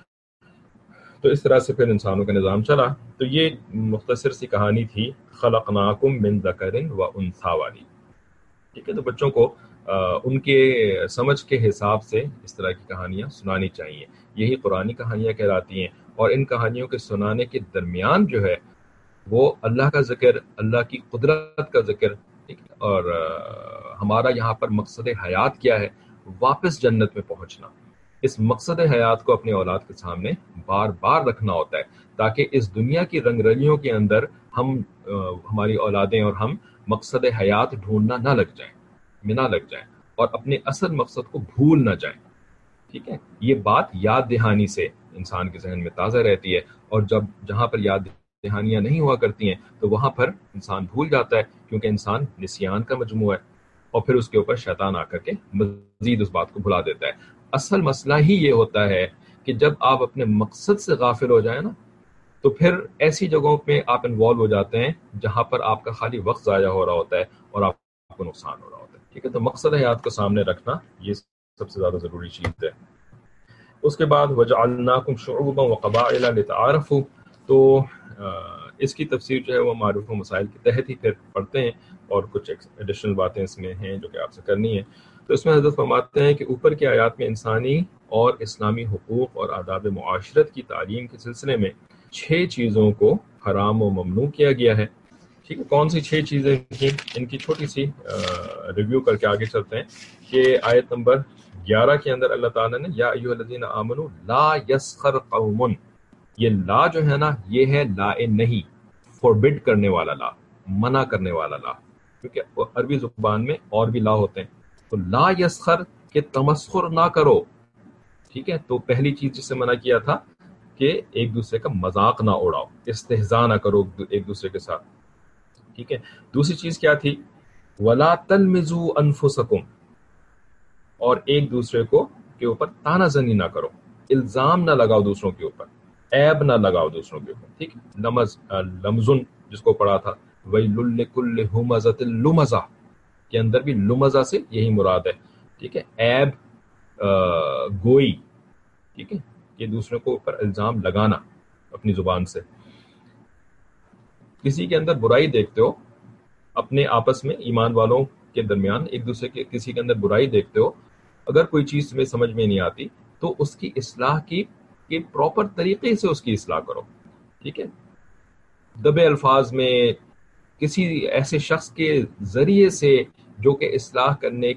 تو اس طرح سے پھر انسانوں کا نظام چلا. تو یہ مختصر سی کہانی تھی خلقناکم من ذکر و انثی والی. ٹھیک ہے. تو بچوں کو ان کے سمجھ کے حساب سے اس طرح کی کہانیاں سنانی چاہیے. یہی قرآنی کہانیاں کہلاتی ہیں. اور ان کہانیوں کے سنانے کے درمیان جو ہے وہ اللہ کا ذکر، اللہ کی قدرت کا ذکر. ٹھیک ہے. اور ہمارا یہاں پر مقصد حیات کیا ہے؟ واپس جنت میں پہنچنا. اس مقصد حیات کو اپنی اولاد کے سامنے بار بار رکھنا ہوتا ہے تاکہ اس دنیا کی رنگ رلیوں کے اندر ہماری اولادیں اور ہم مقصد حیات ڈھونڈنا نہ لگ جائیں اور اپنے اصل مقصد کو بھول نہ جائیں. ٹھیک ہے. یہ بات یاد دہانی سے انسان کے ذہن میں تازہ رہتی ہے، اور جہاں پر یاد دہانیاں نہیں ہوا کرتی ہیں تو وہاں پر انسان بھول جاتا ہے، کیونکہ انسان نسیان کا مجموعہ ہے، اور پھر اس کے اوپر شیطان آ کر کے مزید اس بات کو بھلا دیتا ہے. اصل مسئلہ ہی یہ ہوتا ہے کہ جب آپ اپنے مقصد سے غافل ہو جائیں نا تو پھر ایسی جگہوں پہ آپ انوالو ہو جاتے ہیں جہاں پر آپ کا خالی وقت ضائع ہو رہا ہوتا ہے اور آپ کو نقصان ہو رہا ہوتا ہے. ٹھیک ہے. تو مقصد حیات کو سامنے رکھنا یہ سب سے زیادہ ضروری چیز ہے. اس کے بعد وجعلناکم شعوبا وقبائل لتعارفوا. تو اس کی تفسیر جو ہے وہ معروف و مسائل کے تحت ہی پھر پڑھتے ہیں، اور کچھ ایڈیشنل باتیں اس میں ہیں جو کہ آپ سے کرنی ہیں. تو اس میں حضرت فرماتے ہیں کہ اوپر کی آیات میں انسانی اور اسلامی حقوق اور آداب معاشرت کی تعلیم کے سلسلے میں 6 چیزوں کو حرام و ممنوع کیا گیا ہے. ٹھیک ہے. کون سی 6 چیزیں ان کی چھوٹی سی ریویو کر کے آگے چلتے ہیں کہ آیت نمبر 11 کے اندر اللہ تعالیٰ نے یا ایھا الذین آمنوا لا یسخر قوم، یہ لا جو ہے نا یہ ہے لا نہیں، فوربڈ کرنے والا لا، منع کرنے والا لا، کیونکہ عربی زبان میں اور بھی لا ہوتے ہیں. تو لا یسخر کہ تمسخر نہ کرو. ٹھیک ہے. تو پہلی چیز جس سے منع کیا تھا کہ ایک دوسرے کا مذاق نہ اڑاؤ، استہزاء نہ کرو ایک دوسرے کے ساتھ. ٹھیک ہے. دوسری چیز کیا تھی؟ ولا تلمزوا انفسکم، اور ایک دوسرے کے اوپر تانا زنی نہ کرو، الزام نہ لگاؤ دوسروں کے اوپر، عیب نہ لگاؤ دوسروں کے اوپر. ٹھیک ہے. لمزن جس کو پڑھا تھا ویل لکل ہمزۃ لمزہ کے اندر بھی لمزہ سے یہی مراد ہے. ٹھیک ہے، عیب گوئی، ٹھیک ہے، کہ دوسروں کو اوپر الزام لگانا اپنی زبان سے. کسی کے اندر برائی دیکھتے ہو اپنے آپس میں ایمان والوں کے درمیان، ایک دوسرے کے کسی کے اندر برائی دیکھتے ہو، اگر کوئی چیز تمہیں سمجھ میں نہیں آتی تو اس کی اصلاح کی کہ پراپر طریقے سے اس کی اصلاح کرو. ٹھیک ہے، دبے الفاظ میں کسی ایسے شخص کے ذریعے سے جو کہ اصلاح کرنے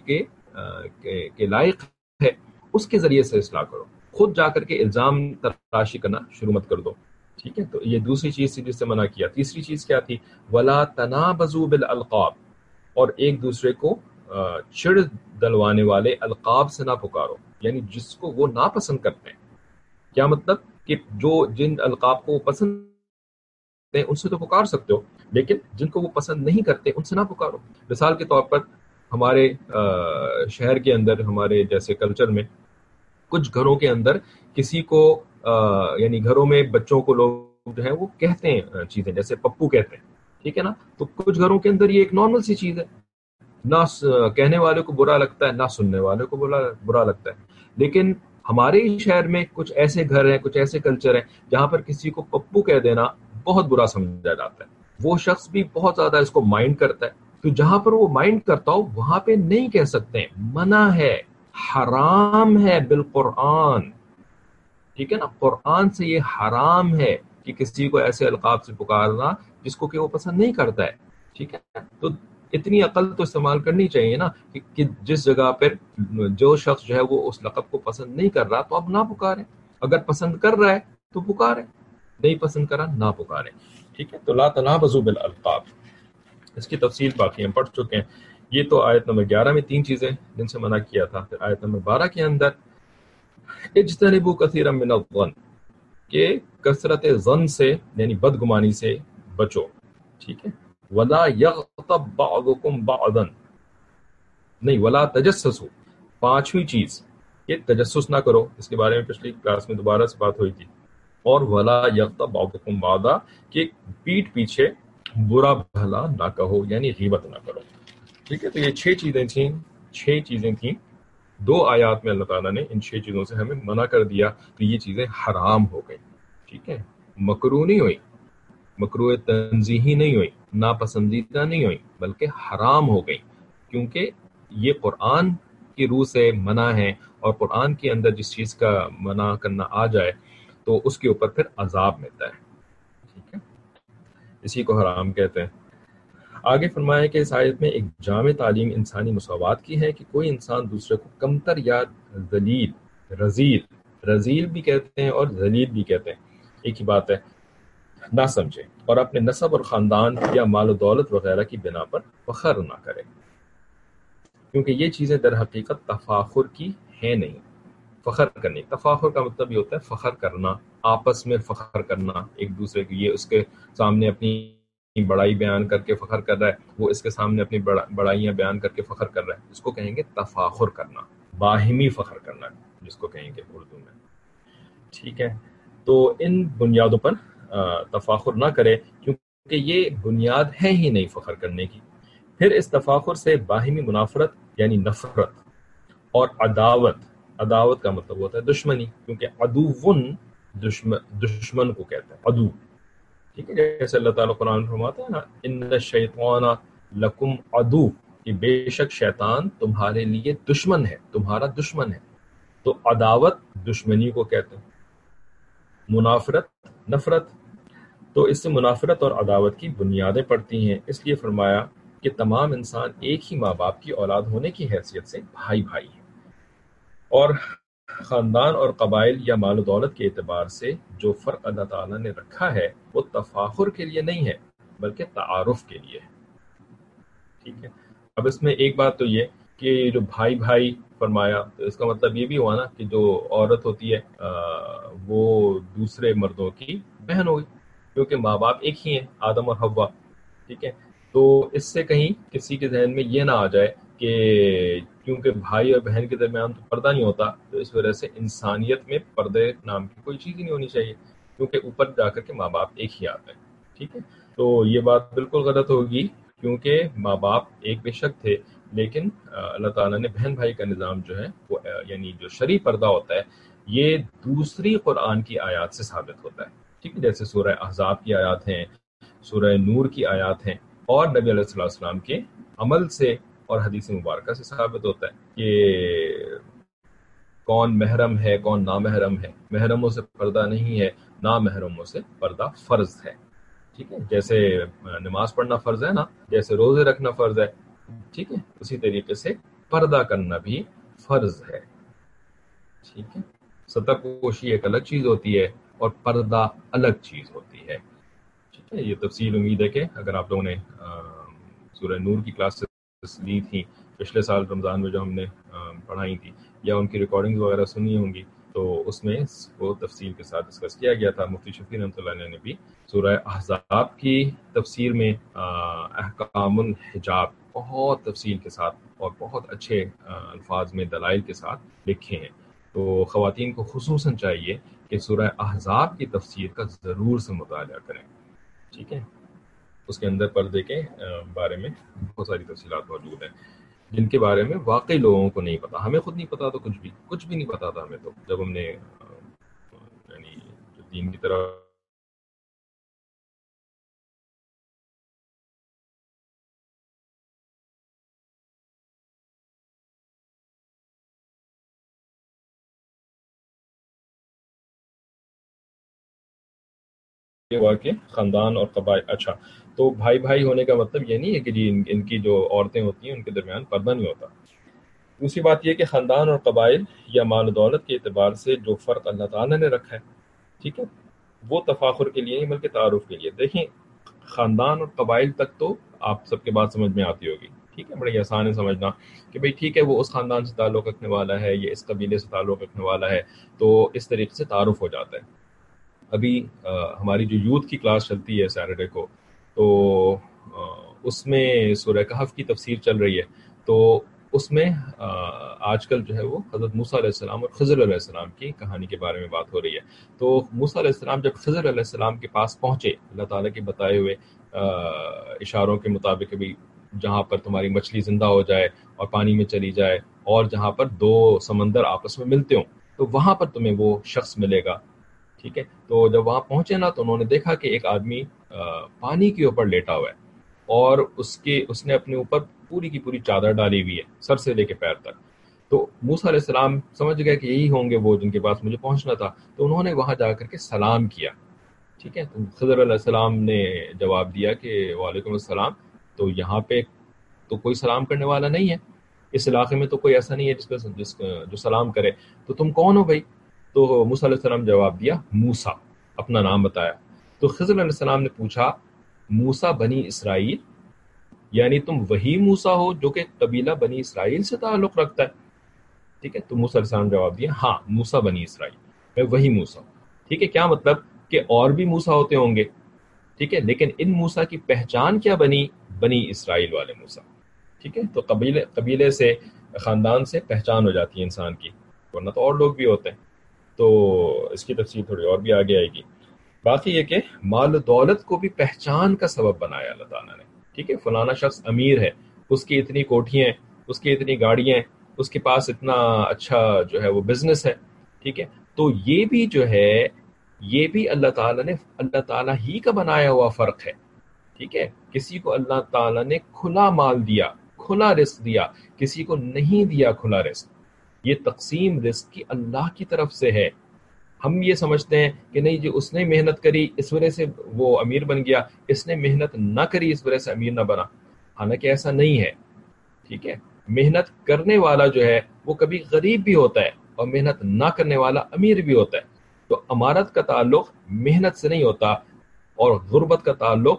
کے لائق ہے، اس کے ذریعے سے اصلاح کرو. خود جا کر کے الزام تراشی کرنا شروع مت کر دو. ٹھیک ہے، تو یہ دوسری چیز تھی جس سے منع کیا. تیسری چیز کیا تھی؟ ولا تنابزوا بالالقاب، اور ایک دوسرے کو چڑ دلوانے والے القاب سے نہ پکارو، یعنی جس کو وہ ناپسند کرتے ہیں. کیا مطلب؟ کہ جو جن القاب کو پسند ہیں ان سے تو پکار سکتے ہو، لیکن جن کو وہ پسند نہیں کرتے ان سے نہ پکارو. مثال کے طور پر ہمارے شہر کے اندر، ہمارے جیسے کلچر میں کچھ گھروں کے اندر کسی کو یعنی گھروں میں بچوں کو لوگ جو ہے وہ کہتے ہیں چیزیں، جیسے پپو کہتے ہیں. ٹھیک ہے نا، تو کچھ گھروں کے اندر یہ ایک نارمل سی چیز ہے، نہ کہنے والے کو برا لگتا ہے نہ سننے والے کو برا لگتا ہے. لیکن ہمارے ہی شہر میں کچھ ایسے گھر ہیں، کچھ ایسے کلچر ہیں جہاں پر کسی کو پپو کہہ دینا بہت برا سمجھا جاتا ہے. وہ شخص بھی بہت زیادہ اس کو مائنڈ کرتا ہے. تو جہاں پر وہ مائنڈ کرتا ہو وہاں پہ نہیں کہہ سکتے، منع ہے، حرام ہے بالقرآن. ٹھیک ہے نا، قرآن سے یہ حرام ہے کہ کسی کو ایسے القاب سے پکارنا جس کو کہ وہ پسند نہیں کرتا ہے. ٹھیک ہے، تو اتنی عقل تو استعمال کرنی چاہیے نا کہ جس جگہ پر جو شخص جو ہے وہ اس لقب کو پسند نہیں کر رہا تو اب نہ پکارے، اگر پسند کر رہا ہے تو پکارے، نہیں پسند کرا نہ پکارے. ٹھیک ہے، تو لا تنابزوا بالالقاب، اس کی تفصیل باقی ہم پڑھ چکے ہیں. یہ تو آیت نمبر 11 میں 3 چیزیں جن سے منع کیا تھا. پھر آیت نمبر 12 کے اندر اجتنبوا کثیرا من الظن، کہ کثرت ظن سے یعنی بدگمانی سے بچو. ٹھیک ہے، ولا یغتب بعضکم بعضا، نہیں ولا تجسسوا. 5ویں چیز کہ تجسس نہ کرو، اس کے بارے میں پچھلی کلاس میں دوبارہ سے بات ہوئی تھی. اور ولا یغتب بعضکم بعضا، کہ پیٹھ پیچھے برا بھلا نہ کہو، یعنی غیبت نہ کرو. ٹھیک ہے، تو یہ 6 چیزیں تھیں. 6 چیزیں تھیں. 2 آیات میں اللہ تعالیٰ نے ان 6 چیزوں سے ہمیں منع کر دیا کہ یہ چیزیں حرام ہو گئی. ٹھیک ہے، مکروہ نہیں ہوئی، مکروہ تنزیہی نہیں ہوئی، ناپسندیدہ نہیں ہوئی، بلکہ حرام ہو گئی، کیونکہ یہ قرآن کی روح سے منع ہے، اور قرآن کے اندر جس چیز کا منع کرنا آ جائے تو اس کے اوپر پھر عذاب ملتا ہے. ٹھیک ہے، اسی کو حرام کہتے ہیں. آگے فرمایا کہ اس آیت میں ایک جامع تعلیم انسانی مساوات کی ہے کہ کوئی انسان دوسرے کو کمتر یا ذلیل، رذیل بھی کہتے ہیں اور ذلیل بھی کہتے ہیں، ایک ہی بات ہے، نہ سمجھے، اور اپنے نسب اور خاندان یا مال و دولت وغیرہ کی بنا پر فخر نہ کرے، کیونکہ یہ چیزیں در حقیقت تفاخر کی ہیں نہیں. فخر کرنے، تفاخر کا مطلب یہ ہوتا ہے فخر کرنا، آپس میں فخر کرنا ایک دوسرے کی. یہ اس کے سامنے اپنی بڑائی بیان کر کے فخر کر رہا ہے، وہ اس کے سامنے اپنی بڑائیاں بیان کر کے فخر کر رہا ہے. اس کو کہیں گے تفاخر کرنا، باہمی فخر کرنا جس کو کہیں گے اردو میں. ٹھیک ہے، تو ان بنیادوں پر تفاخر نہ کرے، کیونکہ یہ بنیاد ہے ہی نہیں فخر کرنے کی. پھر اس تفاخر سے باہمی منافرت یعنی نفرت اور عداوت کا مطلب ہوتا ہے دشمنی، کیونکہ عدوٌ دشمن کو کہتا ہے عدو. ٹھیک ہے، جیسے اللہ تعالیٰ قرآن میں فرماتا ہے نا ان الشیطان لکم عدو، کہ بے شک شیطان تمہارے لیے دشمن ہے، تمہارا دشمن ہے. تو عداوت دشمنی کو کہتے ہیں، منافرت نفرت. تو اس سے منافرت اور عداوت کی بنیادیں پڑتی ہیں. اس لیے فرمایا کہ تمام انسان ایک ہی ماں باپ کی اولاد ہونے کی حیثیت سے بھائی بھائی ہیں، اور خاندان اور قبائل یا مال و دولت کے اعتبار سے جو فرق اللہ تعالیٰ نے رکھا ہے وہ تفاخر کے لیے نہیں ہے بلکہ تعارف کے لیے ہے. ٹھیک ہے، اب اس میں ایک بات تو یہ کہ جو بھائی بھائی فرمایا، تو اس کا مطلب یہ بھی ہوا نا کہ جو عورت ہوتی ہے وہ دوسرے مردوں کی بہن ہوگی، کیونکہ ماں باپ ایک ہی ہیں، آدم اور حوا. ٹھیک ہے، تو اس سے کہیں کسی کے ذہن میں یہ نہ آ جائے کہ کیونکہ بھائی اور بہن کے درمیان تو پردہ نہیں ہوتا تو اس وجہ سے انسانیت میں پردے نام کی کوئی چیز ہی نہیں ہونی چاہیے، کیونکہ اوپر جا کر کے ماں باپ ایک ہی آتے ہیں. ٹھیک ہے، تو یہ بات بالکل غلط ہوگی. کیونکہ ماں باپ ایک بے شک تھے، لیکن اللہ تعالیٰ نے بہن بھائی کا نظام جو ہے وہ یعنی جو شرعی پردہ ہوتا ہے یہ دوسری قرآن کی آیات سے ثابت ہوتا ہے، ٹھیک ہے، جیسے سورہ احزاب کی آیات ہیں، سورہ نور کی آیات ہیں، اور نبی علیہ الصلوۃ والسلام کے عمل سے اور حدیث مبارکہ سے ثابت ہوتا ہے کہ کون محرم ہے کون نامحرم ہے، محرموں سے پردہ نہیں ہے، نامحرموں سے پردہ فرض ہے، ٹھیک ہے، جیسے نماز پڑھنا فرض ہے نا، جیسے روزے رکھنا فرض ہے، ٹھیک ہے، اسی طریقے سے پردہ کرنا بھی فرض ہے، ٹھیک ہے، ستر پوشی ایک الگ چیز ہوتی ہے اور پردہ الگ چیز ہوتی ہے، ٹھیک ہے، یہ تفصیل امید ہے کہ اگر آپ لوگوں نے سورہ نور کی کلاسز لی تھی پچھلے سال رمضان میں جو ہم نے پڑھائی تھی یا ان کی ریکارڈنگ وغیرہ سنی ہوں گی تو اس میں وہ تفصیل کے ساتھ ڈسکس کیا گیا تھا۔ مفتی شفیع رحمۃ اللہ علیہ نے بھی سورہ احزاب کی تفسیر میں احکام الحجاب بہت تفصیل کے ساتھ اور بہت اچھے الفاظ میں دلائل کے ساتھ لکھے ہیں، تو خواتین کو خصوصاً چاہیے کہ سورہ احزاب کی تفسیر کا ضرور سے مطالعہ کریں، ٹھیک ہے، اس کے اندر پردے کے بارے میں بہت ساری تفصیلات موجود ہیں جن کے بارے میں واقعی لوگوں کو نہیں پتا، ہمیں خود نہیں پتا، تو کچھ بھی نہیں پتا تھا ہمیں، تو جب ہم نے یعنی جو دین کی طرف یہ ہوا کہ خاندان اور قبائل، اچھا تو بھائی بھائی ہونے کا مطلب یہ نہیں ہے کہ جی ان کی جو عورتیں ہوتی ہیں ان کے درمیان پردہ نہیں ہوتا۔ دوسری بات یہ کہ خاندان اور قبائل یا مال و دولت کے اعتبار سے جو فرق اللہ تعالیٰ نے رکھا ہے، ٹھیک ہے، وہ تفاخر کے لیے نہیں بلکہ تعارف کے لیے۔ دیکھیں خاندان اور قبائل تک تو آپ سب کے بات سمجھ میں آتی ہوگی، ٹھیک ہے، بڑی آسان ہے سمجھنا کہ بھئی ٹھیک ہے وہ اس خاندان سے تعلق رکھنے والا ہے، یہ اس قبیلے سے تعلق رکھنے والا ہے، تو اس طریقے سے تعارف ہو جاتا ہے۔ ابھی ہماری جو یوتھ کی کلاس چلتی ہے سیٹرڈے کو، تو اس میں سورہ کہف کی تفسیر چل رہی ہے، تو اس میں آج کل جو ہے وہ حضرت موسیٰ علیہ السلام اور خضر علیہ السلام کی کہانی کے بارے میں بات ہو رہی ہے۔ تو موسیٰ علیہ السلام جب خضر علیہ السلام کے پاس پہنچے اللہ تعالیٰ کے بتائے ہوئے اشاروں کے مطابق کہ بھی جہاں پر تمہاری مچھلی زندہ ہو جائے اور پانی میں چلی جائے اور جہاں پر دو سمندر آپس میں ملتے ہوں تو وہاں پر تمہیں وہ شخص ملے گا، ٹھیک ہے، تو جب وہاں پہنچے نا تو انہوں نے دیکھا کہ ایک آدمی پانی کے اوپر لیٹا ہوا ہے اور اس نے اپنے اوپر پوری کی پوری چادر ڈالی ہوئی ہے سر سے لے کے پیر تک۔ تو موسیٰ علیہ السلام سمجھ گئے کہ یہی ہوں گے وہ جن کے پاس مجھے پہنچنا تھا، تو انہوں نے وہاں جا کر کے سلام کیا، ٹھیک ہے، تو خضر علیہ السلام نے جواب دیا کہ وعلیکم السلام، تو یہاں پہ تو کوئی سلام کرنے والا نہیں ہے، اس علاقے میں تو کوئی ایسا نہیں ہے جو سلام کرے، تو تم کون ہو بھائی؟ تو موسیٰ علیہ السلام جواب دیا موسیٰ، اپنا نام بتایا۔ تو خضر علیہ السلام نے پوچھا موسیٰ بنی اسرائیل، یعنی تم وہی موسیٰ ہو جو کہ قبیلہ بنی اسرائیل سے تعلق رکھتا ہے؟ ٹھیک ہے، تو موسیٰ علیہ السلام نے جواب دیا ہاں موسیٰ بنی اسرائیل، میں وہی موسیٰ ہوں۔ ٹھیک ہے، کیا مطلب کہ اور بھی موسیٰ ہوتے ہوں گے، ٹھیک ہے، لیکن ان موسیٰ کی پہچان کیا بنی؟ بنی اسرائیل والے موسیٰ، ٹھیک ہے، تو قبیلے سے خاندان سے پہچان ہو جاتی ہے انسان کی، ورنہ تو اور لوگ بھی ہوتے ہیں، تو اس کی تفصیل تھوڑی اور بھی آگے آئے گی۔ باقی یہ کہ مال و دولت کو بھی پہچان کا سبب بنایا اللہ تعالیٰ نے، ٹھیک ہے، فلانا شخص امیر ہے، اس کی اتنی کوٹھیاں ہیں، اس کی اتنی گاڑیاں ہیں، اس کے پاس اتنا اچھا جو ہے وہ بزنس ہے، ٹھیک ہے، تو یہ بھی جو ہے یہ بھی اللہ تعالیٰ ہی کا بنایا ہوا فرق ہے، ٹھیک ہے، کسی کو اللہ تعالیٰ نے کھلا مال دیا، کھلا رزق دیا، کسی کو نہیں دیا کھلا رزق، یہ تقسیم رزق کی اللہ کی طرف سے ہے۔ ہم یہ سمجھتے ہیں کہ نہیں جی اس نے محنت کری اس وجہ سے وہ امیر بن گیا، اس نے محنت نہ کری اس وجہ سے امیر نہ بنا، حالانکہ ایسا نہیں ہے، ٹھیک ہے، محنت کرنے والا جو ہے وہ کبھی غریب بھی ہوتا ہے اور محنت نہ کرنے والا امیر بھی ہوتا ہے، تو امارت کا تعلق محنت سے نہیں ہوتا اور غربت کا تعلق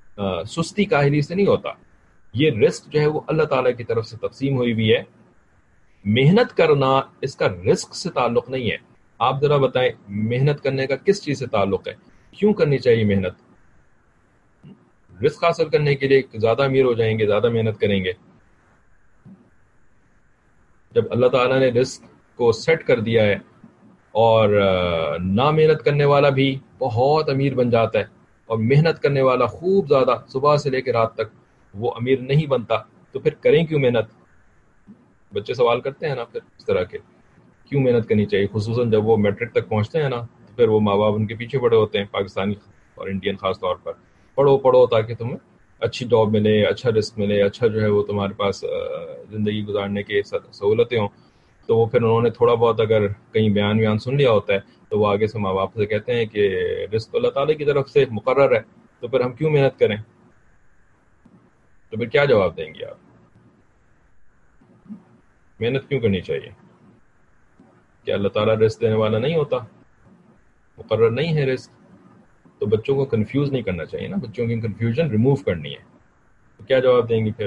سستی کاہلی سے نہیں ہوتا، یہ رزق جو ہے وہ اللہ تعالیٰ کی طرف سے تقسیم ہوئی ہوئی ہے، محنت کرنا اس کا رزق سے تعلق نہیں ہے۔ آپ ذرا بتائیں محنت کرنے کا کس چیز سے تعلق ہے؟ کیوں کرنی چاہیے محنت؟ رزق حاصل کرنے کے لیے زیادہ امیر ہو جائیں گے، زیادہ محنت کریں گے۔ جب اللہ تعالیٰ نے رزق کو سیٹ کر دیا ہے اور نہ محنت کرنے والا بھی بہت امیر بن جاتا ہے اور محنت کرنے والا خوب زیادہ صبح سے لے کے رات تک وہ امیر نہیں بنتا تو پھر کریں کیوں محنت؟ بچے سوال کرتے ہیں نا پھر اس طرح کے، کیوں محنت کرنی چاہیے؟ خصوصاً جب وہ میٹرک تک پہنچتے ہیں نا تو پھر وہ ماں باپ ان کے پیچھے پڑے ہوتے ہیں، پاکستانی اور انڈین خاص طور پر، پڑھو پڑھو تاکہ تمہیں اچھی جاب ملے، اچھا رزق ملے، اچھا جو ہے وہ تمہارے پاس زندگی گزارنے کی سہولتیں ہوں۔ تو وہ پھر انہوں نے تھوڑا بہت اگر کہیں بیان ویان سن لیا ہوتا ہے تو وہ آگے سے ماں باپ سے کہتے ہیں کہ رزق تو اللہ تعالیٰ کی طرف سے مقرر ہے، تو پھر ہم کیوں محنت کریں؟ تو پھر کیا جواب دیں گے آپ؟ محنت کیوں کرنی چاہیے؟ کیا اللہ تعالیٰ رزق دینے والا نہیں ہوتا؟ مقرر نہیں ہے رزق؟ تو بچوں کو کنفیوز نہیں کرنا چاہیے نا، بچوں کی کنفیوژن ریموو کرنی ہے، تو کیا جواب دیں گی پھر؟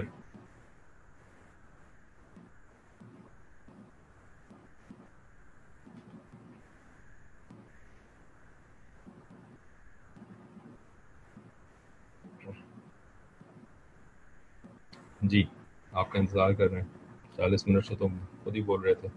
جی آپ کا انتظار کر رہے ہیں، 40 منٹ سے تو خود ہی بول رہے تھے۔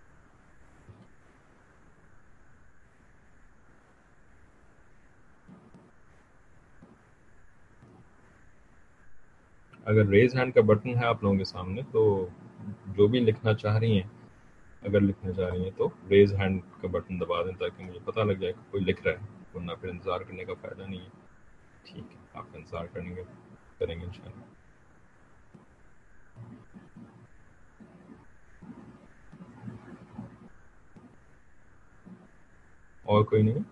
اگر ریز ہینڈ کا بٹن ہے آپ لوگوں کے سامنے تو جو بھی لکھنا چاہ رہی ہیں، اگر لکھنا چاہ رہی ہیں تو ریز ہینڈ کا بٹن دبا دیں تاکہ مجھے پتہ لگ جائے کہ کوئی لکھ رہا ہے، ورنہ پھر انتظار کرنے کا فائدہ نہیں ہے۔ ٹھیک ہے، آپ کا انتظار کریں گے انشاءاللہ۔ اور کوئی نہیں؟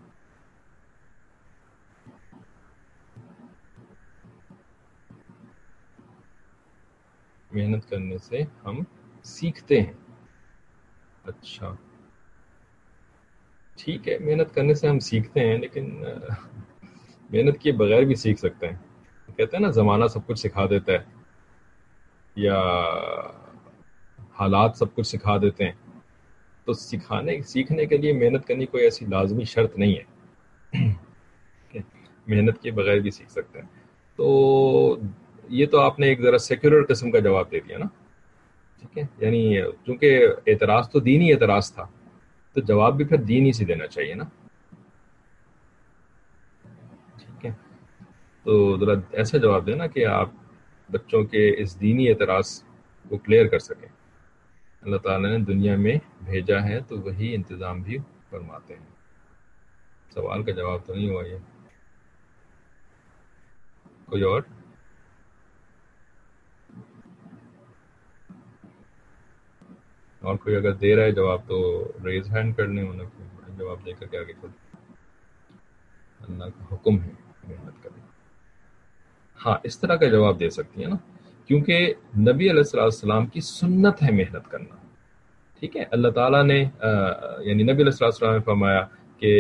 محنت کرنے سے ہم سیکھتے ہیں۔ اچھا ٹھیک ہے، محنت کرنے سے ہم سیکھتے ہیں، لیکن محنت کیے بغیر بھی سیکھ سکتے ہیں۔ کہتے ہیں نا زمانہ سب کچھ سکھا دیتا ہے، یا حالات سب کچھ سکھا دیتے ہیں، تو سیکھنے کے لیے محنت کرنی کوئی ایسی لازمی شرط نہیں ہے، محنت کے بغیر بھی سیکھ سکتے ہیں۔ تو یہ تو آپ نے ایک ذرا سیکولر قسم کا جواب دے دیا نا، ٹھیک ہے، یعنی چونکہ اعتراض تو دینی اعتراض تھا تو جواب بھی پھر دینی سے دینا چاہیے نا، ٹھیک ہے، تو ذرا ایسا جواب دینا کہ آپ بچوں کے اس دینی اعتراض کو کلیئر کر سکیں۔ اللہ تعالیٰ نے دنیا میں بھیجا ہے تو وہی انتظام بھی فرماتے ہیں۔ سوال کا جواب تو نہیں ہوا یہ؟ کوئی اور کوئی اگر دے رہا ہے جواب تو ریز ہینڈ کر لیں، انہیں جواب دے کر کے آگے چل۔ اللہ کا حکم ہے محنت کریں۔ ہاں اس طرح کا جواب دے سکتی ہیں نا، کیونکہ نبی علیہ السلام کی سنت ہے محنت کرنا، ٹھیک ہے۔ اللہ تعالیٰ نے یعنی نبی علیہ السلام نے فرمایا کہ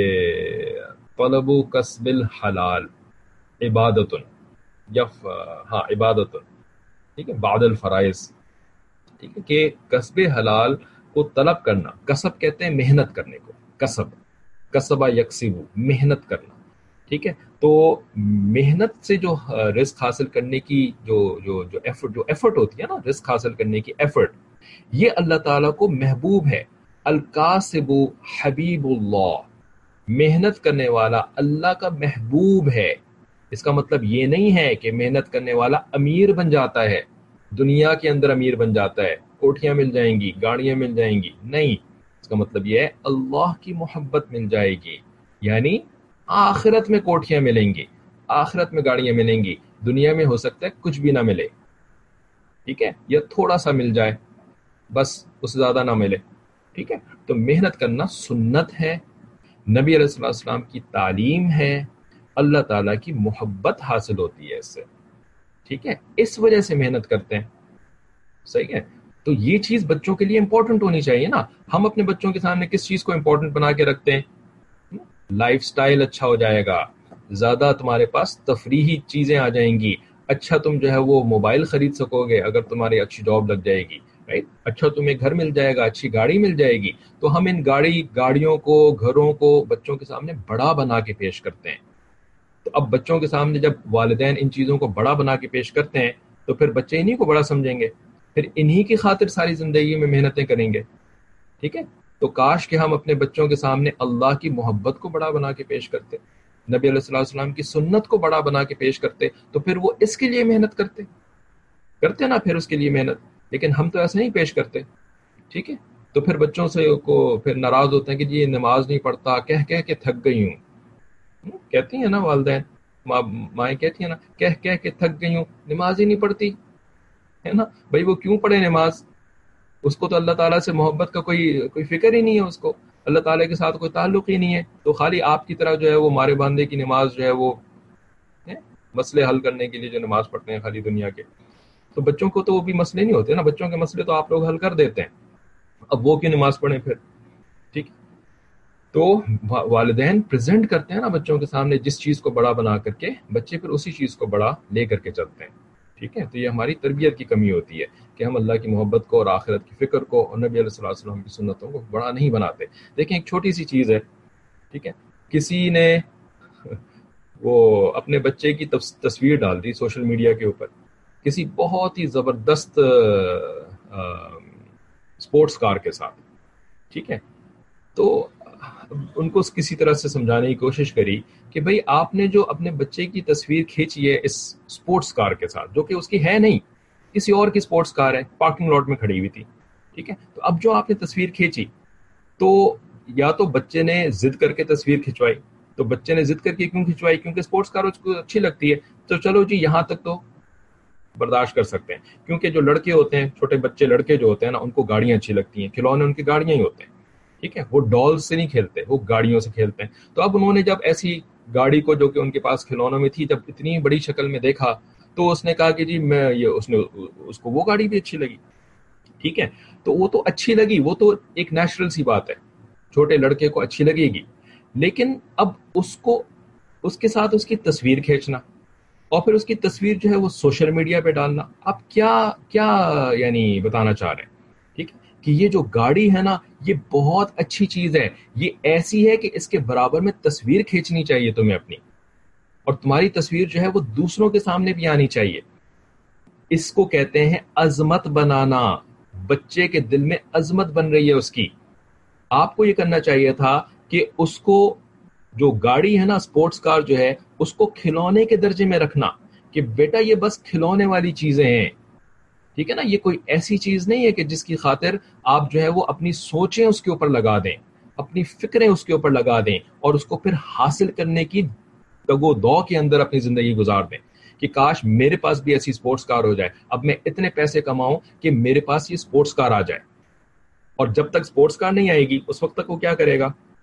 طلب کسب الحلال عبادت، یا ہاں عبادت، ٹھیک ہے، بعد الفرائض، ٹھیک ہے، کہ کسب حلال کو طلب کرنا، کسب کہتے ہیں محنت کرنے کو، کسب، کسبہ یکسب، محنت کرنا، ٹھیک ہے۔ تو محنت سے جو رزق حاصل کرنے کی جو ایفرٹ ہوتی ہے نا، رزق حاصل کرنے کی ایفرٹ، یہ اللہ تعالیٰ کو محبوب ہے۔ الکاسب حبیب اللہ، محنت کرنے والا اللہ کا محبوب ہے۔ اس کا مطلب یہ نہیں ہے کہ محنت کرنے والا امیر بن جاتا ہے، دنیا کے اندر امیر بن جاتا ہے، کوٹھیاں مل جائیں گی، گاڑیاں مل جائیں گی، نہیں، اس کا مطلب یہ ہے اللہ کی محبت مل جائے گی، یعنی آخرت میں کوٹھیاں ملیں گی، آخرت میں گاڑیاں ملیں گی، دنیا میں ہو سکتا ہے کچھ بھی نہ ملے، ٹھیک ہے، یا تھوڑا سا مل جائے، بس اس سے زیادہ نہ ملے، ٹھیک ہے۔ تو محنت کرنا سنت ہے، نبی علیہ السلام کی تعلیم ہے، اللہ تعالیٰ کی محبت حاصل ہوتی ہے اس سے، ٹھیک ہے، اس وجہ سے محنت کرتے ہیں، صحیح ہے۔ تو یہ چیز بچوں کے لیے امپورٹنٹ ہونی چاہیے نا۔ ہم اپنے بچوں کے سامنے کس چیز کو امپورٹنٹ بنا کے رکھتے ہیں؟ لائف سٹائل اچھا ہو جائے گا، زیادہ تمہارے پاس تفریحی چیزیں آ جائیں گی، اچھا تم جو ہے وہ موبائل خرید سکو گے اگر تمہاری اچھی جاب لگ جائے گی، رائٹ، اچھا تمہیں گھر مل جائے گا، اچھی گاڑی مل جائے گی۔ تو ہم ان گاڑیوں کو، گھروں کو بچوں کے سامنے بڑا بنا کے پیش کرتے ہیں۔ تو اب بچوں کے سامنے جب والدین ان چیزوں کو بڑا بنا کے پیش کرتے ہیں تو پھر بچے انہی کو بڑا سمجھیں گے، پھر انہی کی خاطر ساری زندگی میں محنتیں کریں گے، ٹھیک ہے۔ تو کاش کہ ہم اپنے بچوں کے سامنے اللہ کی محبت کو بڑا بنا کے پیش کرتے، نبی علیہ السلام کی سنت کو بڑا بنا کے پیش کرتے، تو پھر وہ اس کے لیے محنت کرتے، کرتے نا پھر اس کے لیے محنت، لیکن ہم تو ایسا نہیں پیش کرتے. ٹھیک ہے، تو پھر بچوں سے کو پھر ناراض ہوتے ہیں کہ جی یہ نماز نہیں پڑھتا، کہہ کہہ کے تھک گئی ہوں. کہتی ہیں نا والدین، مائیں کہتی ہیں نا کہہ کہہ کے تھک گئی ہوں، نماز ہی نہیں پڑھتی ہے نا. بھائی وہ کیوں پڑھے نماز؟ اس کو تو اللہ تعالیٰ سے محبت کا کوئی فکر ہی نہیں ہے، اس کو اللہ تعالیٰ کے ساتھ کوئی تعلق ہی نہیں ہے. تو خالی آپ کی طرح جو ہے وہ مارے باندھے کی نماز جو ہے وہ مسئلے حل کرنے کے لیے جو نماز پڑھتے ہیں خالی دنیا کے. تو بچوں کو تو وہ بھی مسئلے نہیں ہوتے نا، بچوں کے مسئلے تو آپ لوگ حل کر دیتے ہیں، اب وہ کیوں نماز پڑھیں پھر؟ ٹھیک. تو والدین پریزنٹ کرتے ہیں نا بچوں کے سامنے جس چیز کو بڑا بنا کر کے، بچے پھر اسی چیز کو بڑا لے کر کے چلتے ہیں. ٹھیک ہے، تو یہ ہماری تربیت کی کمی ہوتی ہے کہ ہم اللہ کی محبت کو اور آخرت کی فکر کو اور نبی علیہ الصلوۃ والسلام کی سنتوں کو بڑا نہیں بناتے. دیکھیں ایک چھوٹی سی چیز ہے، ٹھیک ہے، کسی نے وہ اپنے بچے کی تصویر ڈال دی سوشل میڈیا کے اوپر کسی بہت ہی زبردست اسپورٹس کار کے ساتھ. ٹھیک ہے، تو ان کو کسی طرح سے سمجھانے کی کوشش کری کہ بھئی آپ نے جو اپنے بچے کی تصویر کھینچی ہے اس اسپورٹس کار کے ساتھ، جو کہ اس کی ہے نہیں، کسی اور کی اسپورٹس کار ہے، پارکنگ لاٹ میں کھڑی ہوئی تھی. ٹھیک ہے، تو اب جو آپ نے تصویر کھینچی، تو یا تو بچے نے ضد کر کے تصویر کھنچوائی، تو بچے نے ضد کر کے کیوں کھنچوائی؟ کیونکہ اسپورٹس کار اس کو اچھی لگتی ہے. تو چلو جی یہاں تک تو برداشت کر سکتے ہیں، کیونکہ جو لڑکے ہوتے ہیں، چھوٹے بچے لڑکے جو ہوتے ہیں نا، ان کو گاڑیاں اچھی لگتی ہیں، کھلونے ان کی گاڑیاں ہی ہوتے ہیں. ٹھیک ہے، وہ ڈالز سے نہیں کھیلتے، وہ گاڑیوں سے کھیلتے ہیں. تو اب انہوں نے جب ایسی گاڑی کو جو کہ ان کے پاس کھلونوں میں تھی، جب اتنی بڑی شکل میں دیکھا، تو اس نے کہا کہ جی میں یہ اس کو وہ گاڑی بھی اچھی لگی. ٹھیک ہے، تو وہ تو اچھی لگی، وہ تو ایک نیچرل سی بات ہے، چھوٹے لڑکے کو اچھی لگے گی. لیکن اب اس کے ساتھ اس کی تصویر کھینچنا اور پھر اس کی تصویر جو ہے وہ سوشل میڈیا پہ ڈالنا، آپ کیا کیا یعنی بتانا چاہ رہے ہیں؟ ٹھیک ہے، کہ یہ جو گاڑی ہے نا یہ بہت اچھی چیز ہے، یہ ایسی ہے کہ اس کے برابر میں تصویر کھینچنی چاہیے تمہیں اپنی، اور تمہاری تصویر جو ہے وہ دوسروں کے سامنے بھی آنی چاہیے. اس کو کہتے ہیں عظمت بنانا. بچے کے دل میں عظمت بن رہی ہے اس کی. آپ کو یہ کرنا چاہیے تھا کہ اس کو جو گاڑی ہے نا اسپورٹس کار جو ہے اس کو کھلونے کے درجے میں رکھنا کہ بیٹا یہ بس کھلونے والی چیزیں ہیں. ٹھیک ہے نا، یہ کوئی ایسی چیز نہیں ہے کہ جس کی خاطر آپ جو ہے وہ اپنی سوچیں اس کے اوپر لگا دیں، اپنی فکریں اس کے اوپر لگا دیں اور اس کو پھر حاصل کرنے کی تگ و دو کے اندر اپنی زندگی گزار دیں کہ کاش میرے پاس بھی ایسی اسپورٹس کار ہو جائے، اب میں اتنے پیسے کماؤں کہ میرے پاس یہ اسپورٹس کار آ جائے. اور جب تک اسپورٹس کار نہیں آئے گی اس وقت تک وہ کیا کرے گا؟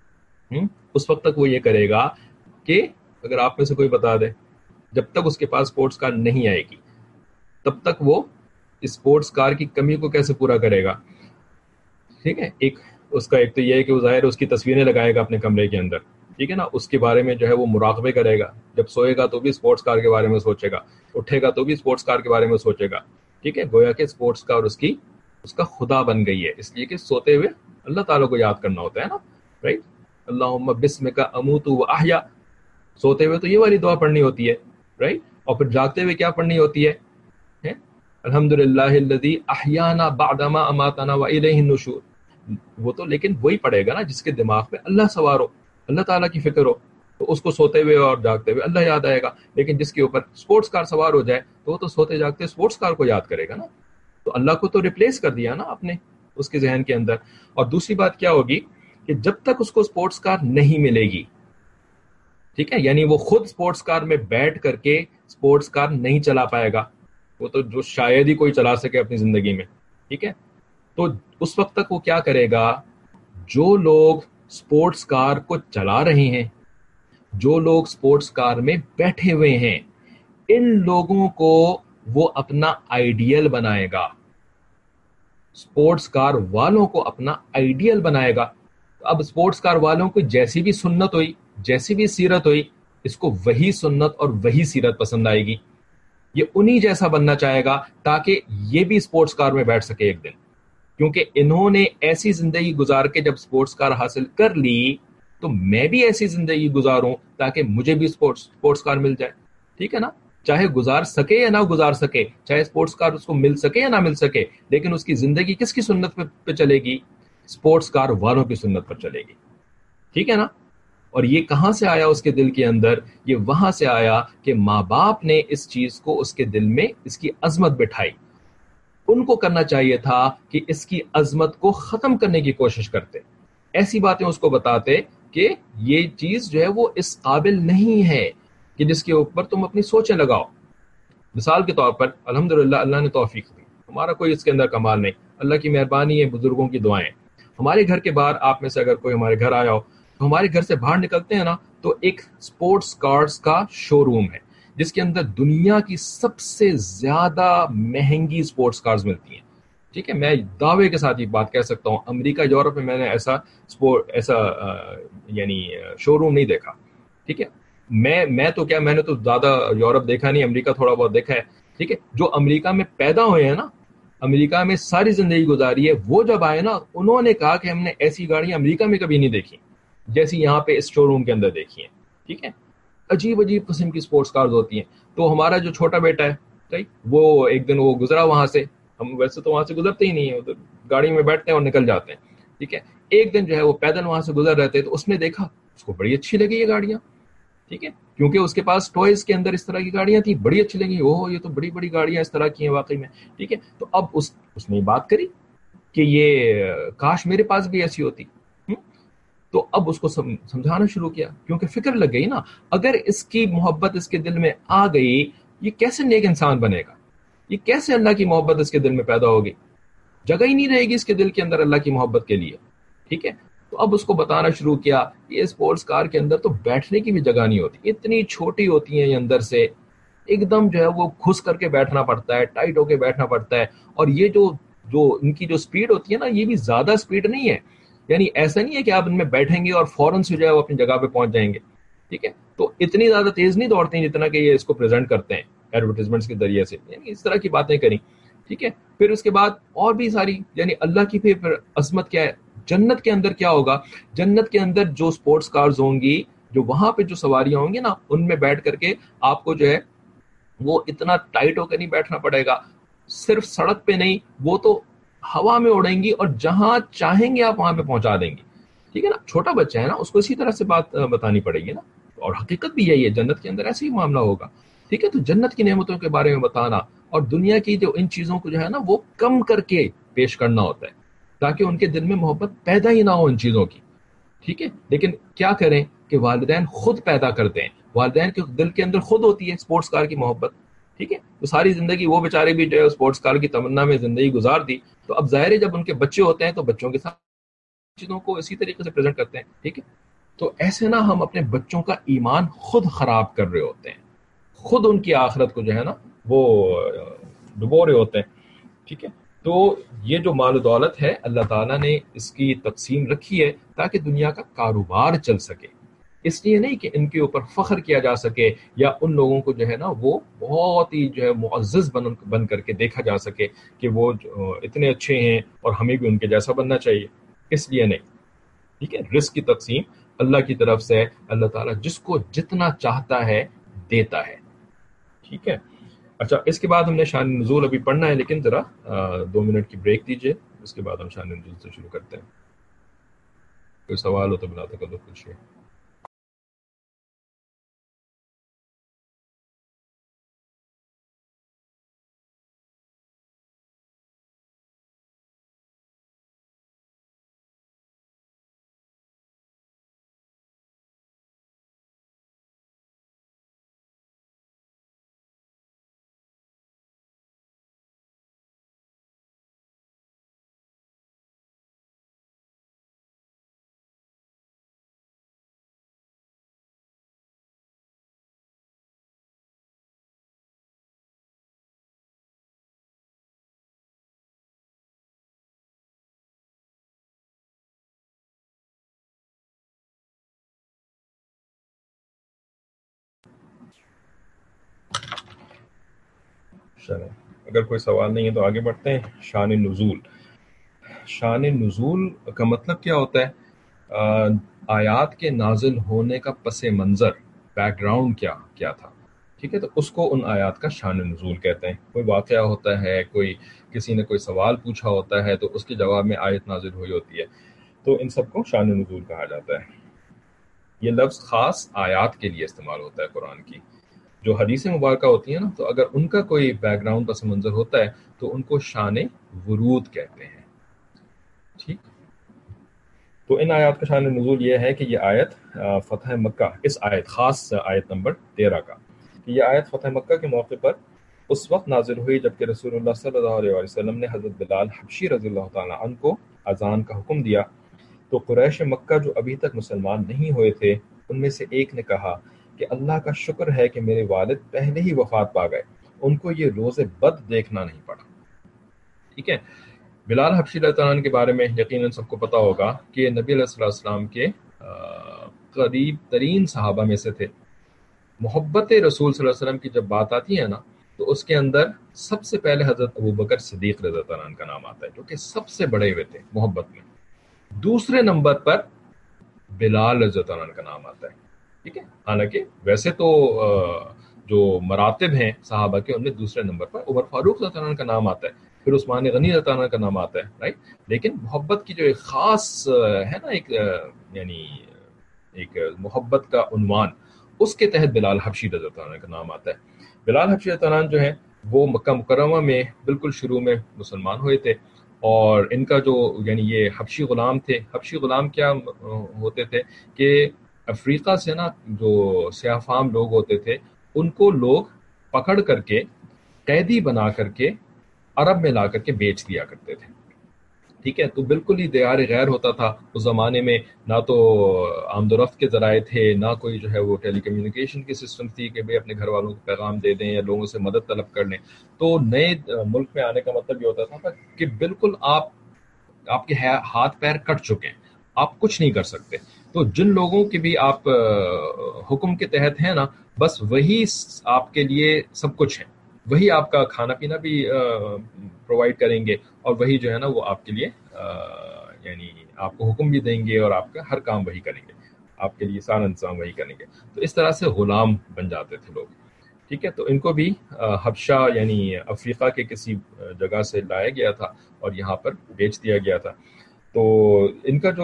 اس وقت تک وہ یہ کرے گا کہ اگر آپ میں سے کوئی بتا دے، جب تک اس کے پاس اسپورٹس کار نہیں آئے گی تب تک وہ اسپورٹس کار کی کمی کو کیسے پورا کرے گا؟ ٹھیک ہے، اس کا ایک تو یہ ہے کہ وہ ظاہر اس کی تصویریں لگائے گا اپنے کمرے کے اندر. ٹھیک ہے نا، اس کے بارے میں جو ہے وہ مراقبے کرے گا، جب سوئے گا تو بھی اسپورٹس کار کے بارے میں سوچے گا، اٹھے گا تو بھی اسپورٹس کار کے بارے میں سوچے گا. ٹھیک ہے، گویا کہ اسپورٹس کار اس کا خدا بن گئی ہے، اس لیے کہ سوتے ہوئے اللہ تعالیٰ کو یاد کرنا ہوتا ہے نا، رائٹ. اللہم بسمک اموت و احیا، سوتے ہوئے تو یہ والی دعا پڑھنی ہوتی ہے، رائٹ. اور پھر جاگتے ہوئے کیا پڑھنی ہوتی ہے؟ الحمدللہ الذی احیانا بعدما اماتنا والیہ النشور. وہ تو لیکن وہی پڑھے گا نا جس کے دماغ میں اللہ سوار ہو، اللہ تعالیٰ کی فکر ہو، تو اس کو سوتے ہوئے اور جاگتے ہوئے اللہ یاد آئے گا. لیکن جس کے اوپر اسپورٹس کار سوار ہو جائے تو وہ تو سوتے جاگتے اسپورٹس کار کو یاد کرے گا نا. تو اللہ کو تو ریپلیس کر دیا نا آپ نے اس کے ذہن کے اندر. اور دوسری بات کیا ہوگی کہ جب تک اس کو اسپورٹس کار نہیں ملے گی، ٹھیک ہے، یعنی وہ خود اسپورٹس کار میں بیٹھ کر کے اسپورٹس کار نہیں چلا پائے گا، وہ تو جو شاید ہی کوئی چلا سکے اپنی زندگی میں. ٹھیک ہے، تو اس وقت تک وہ کیا کرے گا؟ جو لوگ اسپورٹس کار کو چلا رہے ہیں، جو لوگ اسپورٹس کار میں بیٹھے ہوئے ہیں، ان لوگوں کو وہ اپنا آئیڈیل بنائے گا، اسپورٹس کار والوں کو اپنا آئیڈیل بنائے گا. اب اسپورٹس کار والوں کو جیسی بھی سنت ہوئی، جیسی بھی سیرت ہوئی، اس کو وہی سنت اور وہی سیرت پسند آئے گی. یہ انہی جیسا بننا چاہے گا تاکہ یہ بھی اسپورٹس کار میں بیٹھ سکے ایک دن، کیونکہ انہوں نے ایسی زندگی گزار کے جب اسپورٹس کار حاصل کر لی تو میں بھی ایسی زندگی گزاروں تاکہ مجھے بھی اسپورٹس کار مل جائے. ٹھیک ہے نا، چاہے گزار سکے یا نہ گزار سکے، چاہے اسپورٹس کار اس کو مل سکے یا نہ مل سکے، لیکن اس کی زندگی کس کی سنت پہ چلے گی؟ اسپورٹس کار والوں کی سنت پر چلے گی. ٹھیک ہے نا. اور یہ کہاں سے آیا اس کے دل کے اندر؟ یہ وہاں سے آیا کہ ماں باپ نے اس چیز کو اس کے دل میں اس کی عظمت بٹھائی. ان کو کرنا چاہیے تھا کہ اس کی عظمت کو ختم کرنے کی کوشش کرتے، ایسی باتیں اس کو بتاتے کہ یہ چیز جو ہے وہ اس قابل نہیں ہے کہ جس کے اوپر تم اپنی سوچیں لگاؤ. مثال کے طور پر الحمدللہ اللہ نے توفیق دی، ہمارا کوئی اس کے اندر کمال نہیں، اللہ کی مہربانی ہے، بزرگوں کی دعائیں. ہمارے گھر کے باہر آپ میں سے اگر کوئی ہمارے گھر آیا ہو تو ہمارے گھر سے باہر نکلتے ہیں نا تو ایک سپورٹس کارز کا شو روم ہے جس کے اندر دنیا کی سب سے زیادہ مہنگی سپورٹس کارز ملتی ہیں. ٹھیک ہے، میں دعوے کے ساتھ یہ بات کہہ سکتا ہوں، امریکہ یورپ میں میں نے ایسا یعنی شو روم نہیں دیکھا. ٹھیک ہے، میں تو کیا، میں نے تو زیادہ یورپ دیکھا نہیں، امریکہ تھوڑا بہت دیکھا ہے. ٹھیک ہے، جو امریکہ میں پیدا ہوئے ہیں نا، امریکہ میں ساری زندگی گزاری ہے، وہ جب آئے نا انہوں نے کہا کہ ہم نے ایسی گاڑیاں امریکہ میں کبھی نہیں دیکھی جیسی یہاں پہ اس شو روم کے اندر دیکھی ہیں. ٹھیک ہے، عجیب عجیب قسم کی سپورٹس کارز ہوتی ہیں. تو ہمارا جو چھوٹا بیٹا ہے وہ ایک دن وہ گزرا وہاں سے، ہم ویسے تو وہاں سے گزرتے ہی نہیں ہیں، گاڑی میں بیٹھتے ہیں اور نکل جاتے ہیں. ٹھیک ہے، ایک دن جو ہے وہ پیدل وہاں سے گزر رہے تھے تو اس نے دیکھا، اس کو بڑی اچھی لگی یہ گاڑیاں. ٹھیک ہے، کیونکہ اس کے پاس ٹوائز کے اندر اس طرح کی گاڑیاں تھیں، بڑی اچھی لگی، اوہ یہ تو بڑی بڑی گاڑیاں اس طرح کی ہیں واقعی میں. ٹھیک ہے، تو اب اس نے بات کری کہ یہ کاش میرے پاس بھی ایسی ہوتی. تو اب اس کو سمجھانا شروع کیا کیونکہ فکر لگ گئی نا، اگر اس کی محبت اس کے دل میں آ گئی، یہ کیسے نیک انسان بنے گا، یہ کیسے اللہ کی محبت اس کے دل میں پیدا ہوگی، جگہ ہی نہیں رہے گی اس کے دل کے اندر اللہ کی محبت کے لیے. ٹھیک ہے، تو اب اس کو بتانا شروع کیا یہ اسپورٹس کار کے اندر تو بیٹھنے کی بھی جگہ نہیں ہوتی، اتنی چھوٹی ہوتی ہیں یہ اندر سے، ایک دم جو ہے وہ گھس کر کے بیٹھنا پڑتا ہے، ٹائٹ ہو کے بیٹھنا پڑتا ہے. اور یہ جو ان کی جو سپیڈ ہوتی ہے نا، یہ بھی زیادہ سپیڈ نہیں ہے، یعنی ایسا نہیں ہے کہ آپ ان میں بیٹھیں گے اور فوراً سے جو ہے وہ اپنی جگہ پہ پہنچ جائیں گے. ٹھیک ہے، تو اتنی زیادہ تیز نہیں دوڑتے ہیں جتنا کہ یہ اس کو پریزنٹ کرتے ہیں ایڈورٹیزمنٹس کے ذریعے سے، یعنی اس طرح کی باتیں کریں. ٹھیک ہے، پھر اس کے بعد اور بھی ساری، یعنی اللہ کی پھر عظمت کیا ہے. جنت کے اندر کیا ہوگا، جنت کے اندر جو سپورٹس کارز ہوں گی، جو وہاں پہ جو سواریاں ہوں گی نا، ان میں بیٹھ کر کے آپ کو جو ہے وہ اتنا ٹائٹ ہو کے نہیں بیٹھنا پڑے گا، صرف سڑک پہ نہیں، وہ تو ہوا میں اڑیں گی اور جہاں چاہیں گے آپ وہاں پہ پہنچا دیں گے. ٹھیک ہے نا، چھوٹا بچہ ہے نا، اس کو اسی طرح سے بات بتانی پڑے گی نا، اور حقیقت بھی یہی ہے، جنت کے اندر ایسے ہی معاملہ ہوگا. ٹھیک ہے، تو جنت کی نعمتوں کے بارے میں بتانا اور دنیا کی جو ان چیزوں کو جو ہے نا وہ کم کر کے پیش کرنا ہوتا ہے تاکہ ان کے دل میں محبت پیدا ہی نہ ہو ان چیزوں کی. ٹھیک ہے، لیکن کیا کریں کہ والدین خود پیدا کرتے ہیں، والدین کے دل کے اندر خود ہوتی ہے اسپورٹس کار کی محبت. ٹھیک ہے، تو ساری زندگی وہ بیچارے بھی جو ہے اسپورٹس کار کی تمنا میں زندگی گزار دی، تو اب ظاہر ہے جب ان کے بچے ہوتے ہیں تو بچوں کے ساتھ چیزوں کو اسی طریقے سے پریزنٹ کرتے ہیں. ٹھیک ہے، تو ایسے نا ہم اپنے بچوں کا ایمان خود خراب کر رہے ہوتے ہیں، خود ان کی آخرت کو جو ہے نا وہ ڈبو رہے ہوتے ہیں. ٹھیک ہے، تو یہ جو مال و دولت ہے اللہ تعالیٰ نے اس کی تقسیم رکھی ہے تاکہ دنیا کا کاروبار چل سکے، اس لیے نہیں کہ ان کے اوپر فخر کیا جا سکے یا ان لوگوں کو جو ہے نا وہ بہت ہی جو ہے معزز بن کر کے دیکھا جا سکے کہ وہ اتنے اچھے ہیں اور ہمیں بھی ان کے جیسا بننا چاہیے، اس لیے نہیں. ٹھیک ہے، رزق کی تقسیم اللہ کی طرف سے، اللہ تعالیٰ جس کو جتنا چاہتا ہے دیتا ہے. ٹھیک ہے، اچھا اس کے بعد ہم نے شان نزول ابھی پڑھنا ہے، لیکن ذرا 2 منٹ کی بریک دیجیے، اس کے بعد ہم شان نزول سے شروع کرتے ہیں. کوئی سوال ہو تو بلا تک پوچھیے. چلیں، اگر کوئی سوال نہیں ہے تو آگے بڑھتے ہیں. شان نزول، شان نزول کا مطلب کیا ہوتا ہے؟ آیات کے نازل ہونے کا پس منظر، بیک گراؤنڈ کیا تھا. ٹھیک ہے، تو اس کو ان آیات کا شان نزول کہتے ہیں. کوئی واقعہ ہوتا ہے، کسی نے کوئی سوال پوچھا ہوتا ہے تو اس کے جواب میں آیت نازل ہوئی ہوتی ہے، تو ان سب کو شان نزول کہا جاتا ہے. یہ لفظ خاص آیات کے لیے استعمال ہوتا ہے قرآن کی، جو حدیث مبارکہ ہوتی ہیں نا، تو اگر ان کا کوئی بیک گراؤنڈ پس منظر ہوتا ہے تو ان کو شان ورود کہتے ہیں. ٹھیک. تو ان آیات کا شان نزول یہ ہے کہ یہ آیت فتح مکہ، اس آیت خاص آیت نمبر 13 کا، کہ یہ آیت فتح مکہ کے موقع پر اس وقت نازل ہوئی جبکہ رسول اللہ صلی اللہ علیہ وسلم نے حضرت بلال حبشی رضی اللہ تعالیٰ عنہ کو اذان کا حکم دیا. تو قریش مکہ جو ابھی تک مسلمان نہیں ہوئے تھے، ان میں سے ایک نے کہا کہ اللہ کا شکر ہے کہ میرے والد پہلے ہی وفات پا گئے، ان کو یہ روز بد دیکھنا نہیں پڑا. ٹھیک ہے. بلال حبشی رضی اللہ عنہ کے بارے میں یقیناً سب کو پتا ہوگا کہ نبی علیہ الصلوۃ والسلام کے قریب ترین صحابہ میں سے تھے. محبت رسول صلی اللہ علیہ وسلم کی جب بات آتی ہے نا، تو اس کے اندر سب سے پہلے حضرت ابوبکر صدیق رضی اللہ عنہ کا نام آتا ہے، جو کہ سب سے بڑے ہوئے تھے محبت میں. دوسرے نمبر پر بلال رضی اللہ عنہ کا نام آتا ہے. ٹھیک ہے. حالانکہ ویسے تو جو مراتب ہیں صحابہ کے، ان میں دوسرے نمبر پر عمر فاروق رضی اللہ عنہ کا نام آتا ہے، پھر عثمان غنی رضی اللہ عنہ کا نام آتا ہے، رائٹ. لیکن محبت کی جو ایک خاص ہے نا، ایک یعنی ایک محبت کا عنوان، اس کے تحت بلال حبشی رضی اللہ عنہ کا نام آتا ہے. بلال حبشی رضی اللہ عنہ جو ہے وہ مکہ مکرمہ میں بالکل شروع میں مسلمان ہوئے تھے، اور ان کا جو یعنی یہ حبشی غلام تھے. حبشی غلام کیا ہوتے تھے کہ افریقہ سے نا جو سیاہ فام لوگ ہوتے تھے، ان کو لوگ پکڑ کر کے قیدی بنا کر کے عرب میں لا کر کے بیچ دیا کرتے تھے. ٹھیک ہے. تو بالکل ہی دیار غیر ہوتا تھا اس زمانے میں. نہ تو آمد و رفت کے ذرائع تھے، نہ کوئی جو ہے وہ ٹیلی کمیونیکیشن کی سسٹم تھی کہ بھئی اپنے گھر والوں کو پیغام دے دیں یا لوگوں سے مدد طلب کر لیں. تو نئے ملک میں آنے کا مطلب یہ ہوتا تھا کہ بالکل آپ کے ہاتھ پیر کٹ چکے ہیں، آپ کچھ نہیں کر سکتے. تو جن لوگوں کے بھی آپ حکم کے تحت ہیں نا، بس وہی آپ کے لیے سب کچھ ہے. وہی آپ کا کھانا پینا بھی پرووائڈ کریں گے، اور وہی جو ہے نا وہ آپ کے لیے یعنی آپ کو حکم بھی دیں گے، اور آپ کا ہر کام وہی کریں گے، آپ کے لیے سارا انتظام وہی کریں گے. تو اس طرح سے غلام بن جاتے تھے لوگ. ٹھیک ہے. تو ان کو بھی حبشہ یعنی افریقہ کے کسی جگہ سے لایا گیا تھا اور یہاں پر بیچ دیا گیا تھا. تو ان کا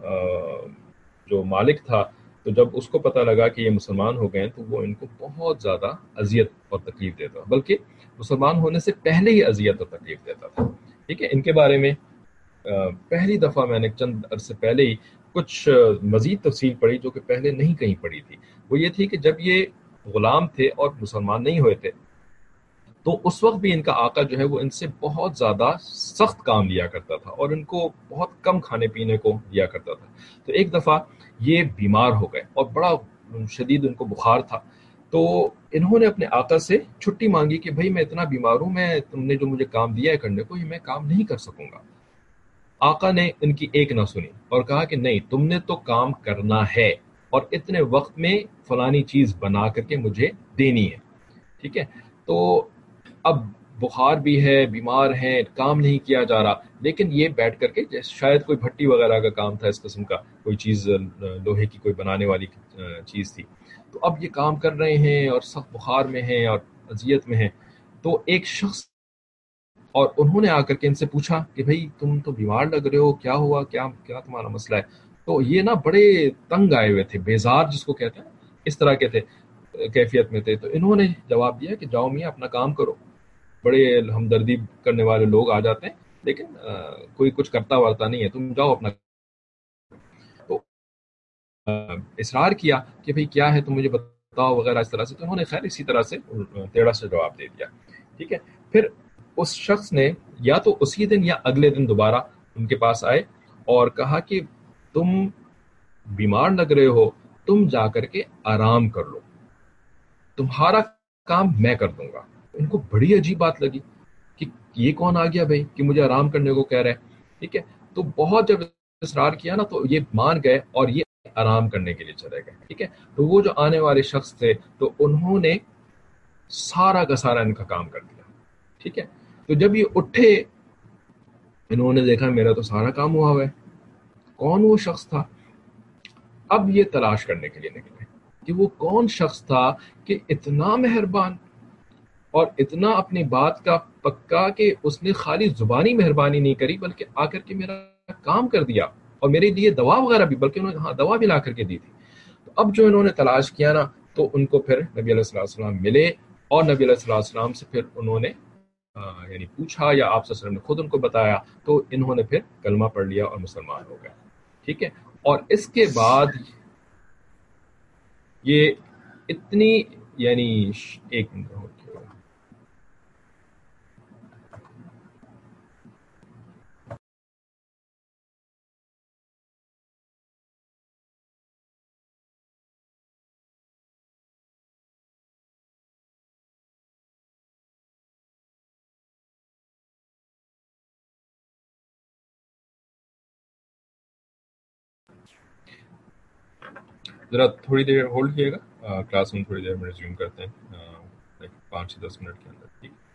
جو مالک تھا، تو جب اس کو پتہ لگا کہ یہ مسلمان ہو گئے تو وہ ان کو بہت زیادہ اذیت اور تکلیف دیتا، بلکہ مسلمان ہونے سے پہلے ہی اذیت اور تکلیف دیتا تھا. ٹھیک ہے. ان کے بارے میں پہلی دفعہ میں نے چند عرصے پہلے ہی کچھ مزید تفصیل پڑھی جو کہ پہلے نہیں کہیں پڑھی تھی. وہ یہ تھی کہ جب یہ غلام تھے اور مسلمان نہیں ہوئے تھے، تو اس وقت بھی ان کا آقا جو ہے وہ ان سے بہت زیادہ سخت کام لیا کرتا تھا، اور ان کو بہت کم کھانے پینے کو دیا کرتا تھا. تو ایک دفعہ یہ بیمار ہو گئے اور بڑا شدید ان کو بخار تھا. تو انہوں نے اپنے آقا سے چھٹی مانگی کہ بھئی میں اتنا بیمار ہوں، تم نے جو مجھے کام دیا ہے کرنے کو، یہ میں کام نہیں کر سکوں گا. آقا نے ان کی ایک نہ سنی اور کہا کہ نہیں، تم نے تو کام کرنا ہے، اور اتنے وقت میں فلانی چیز بنا کر کے مجھے دینی ہے. ٹھیک ہے. تو اب بخار بھی ہے، بیمار ہیں، کام نہیں کیا جا رہا، لیکن یہ بیٹھ کر کے شاید کوئی بھٹی وغیرہ کا کام تھا، اس قسم کا کوئی چیز لوہے کی کوئی بنانے والی چیز تھی. تو اب یہ کام کر رہے ہیں اور سخت بخار میں ہیں اور اذیت میں ہیں. تو ایک شخص، اور انہوں نے آ کر کے ان سے پوچھا کہ بھئی تم تو بیمار لگ رہے ہو، کیا ہوا، کیا تمہارا مسئلہ ہے. تو یہ نا بڑے تنگ آئے ہوئے تھے، بیزار جس کو کہتے ہیں، اس طرح کے تھے، کیفیت میں تھے. تو انہوں نے جواب دیا کہ جاؤ میاں اپنا کام کرو. بڑے ہمدردی کرنے والے لوگ آ جاتے ہیں، لیکن کوئی کچھ کرتا ورتا نہیں ہے، تم جاؤ اپنا. تو اصرار کیا کہ بھئی کیا ہے تم مجھے بتاؤ وغیرہ اس طرح سے. تو انہوں نے خیر اسی طرح سے ٹیڑھا سے جواب دے دیا. ٹھیک ہے. پھر اس شخص نے یا تو اسی دن یا اگلے دن دوبارہ ان کے پاس آئے اور کہا کہ تم بیمار لگ رہے ہو، تم جا کر کے آرام کر لو، تمہارا کام میں کر دوں گا. ان کو بڑی عجیب بات لگی کہ یہ کون آ گیا بھائی کہ مجھے آرام کرنے کو کہہ رہے ہیں. ٹھیک ہے. تو بہت جب اصرار کیا نا تو یہ مان گئے اور یہ آرام کرنے کے لیے چلے گئے. ٹھیک ہے. تو وہ جو آنے والے شخص تھے تو انہوں نے سارا کا سارا ان کا کام کر دیا. ٹھیک ہے. تو جب یہ اٹھے، انہوں نے دیکھا میرا تو سارا کام ہوا ہے. کون وہ شخص تھا؟ اب یہ تلاش کرنے کے لیے نکلے کہ وہ کون شخص تھا کہ اتنا مہربان اور اتنا اپنی بات کا پکا کہ اس نے خالی زبانی مہربانی نہیں کری بلکہ آ کر کے میرا کام کر دیا، اور میرے لیے دوا وغیرہ بھی، بلکہ انہوں نے دوا بھی لا کر کے دی تھی. تو اب جو انہوں نے تلاش کیا نا، تو ان کو پھر نبی علیہ الصلوۃ والسلام ملے اور نبی علیہ الصلوۃ والسلام سے پھر انہوں نے یعنی پوچھا یا آپ صلی اللہ علیہ وسلم نے خود ان کو بتایا، تو انہوں نے پھر کلمہ پڑھ لیا اور مسلمان ہو گئے. ٹھیک ہے. اور اس کے بعد یہ اتنی یعنی ایک منٹ ذرا تھوڑی دیر ہولڈ کیے گا، کلاس روم تھوڑی دیر میں ریزیوم کرتے ہیں، 5 سے 10 منٹ کے اندر. ٹھیک ہے.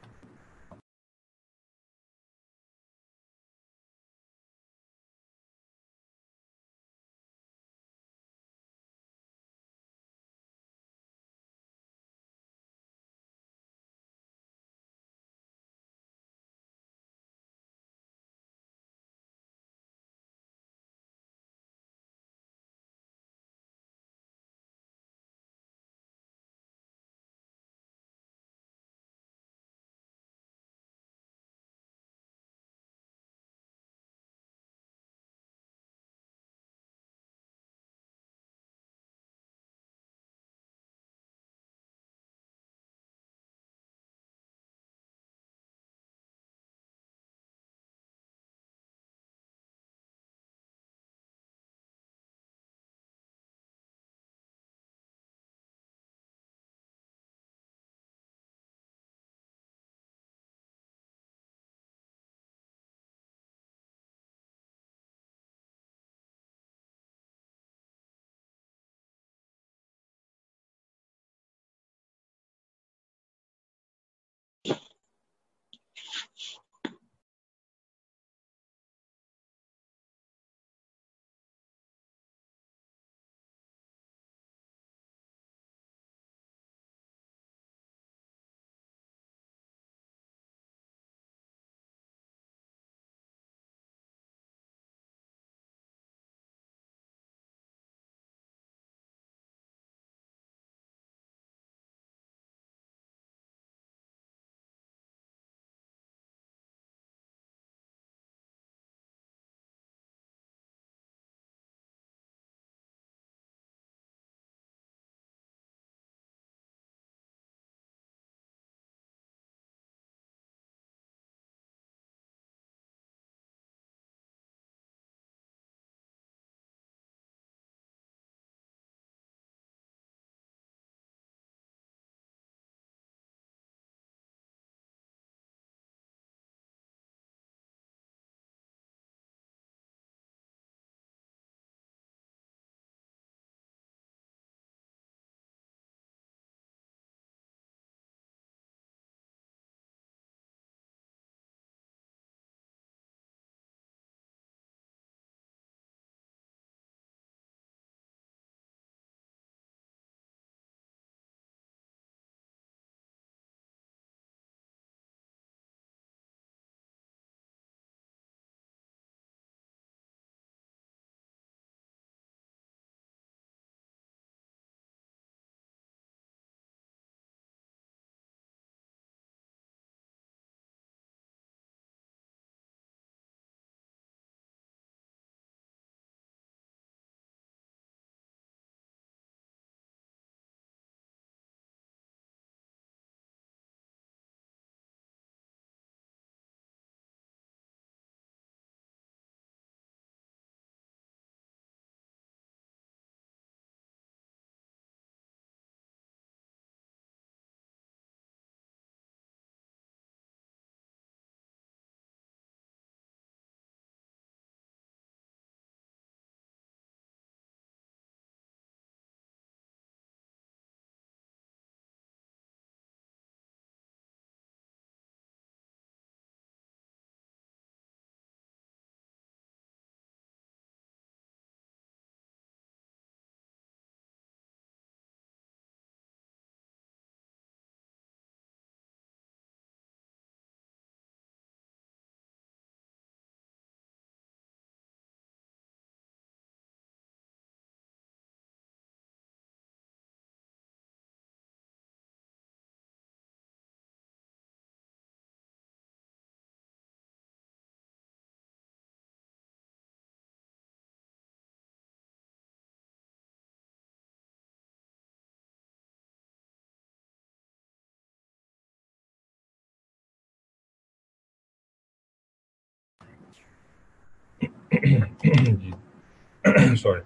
جی سوری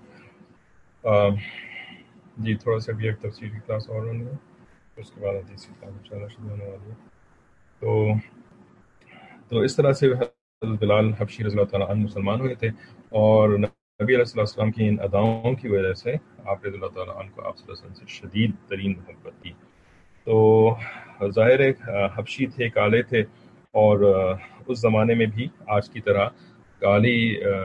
جی تھوڑا سا بھی ایک تفصیلی کلاس اور ہونے ہے، اس کے بعد حدیث کی کلاس انشاءاللہ شروع ہونے والی ہے. تو اس طرح سے حضرت بلال حبشی رضی اللہ تعالیٰ عنہ مسلمان ہوئے تھے، اور نبی علیہ الصلوۃ والسلام کی ان اداؤں کی وجہ سے آپ رضی اللہ تعالیٰ عنہ کو آپ صلی اللہ علیہ وسلم سے شدید ترین محبت تھی. تو ظاہر ہے حبشی تھے، کالے تھے، اور اس زمانے میں بھی آج کی طرح کالی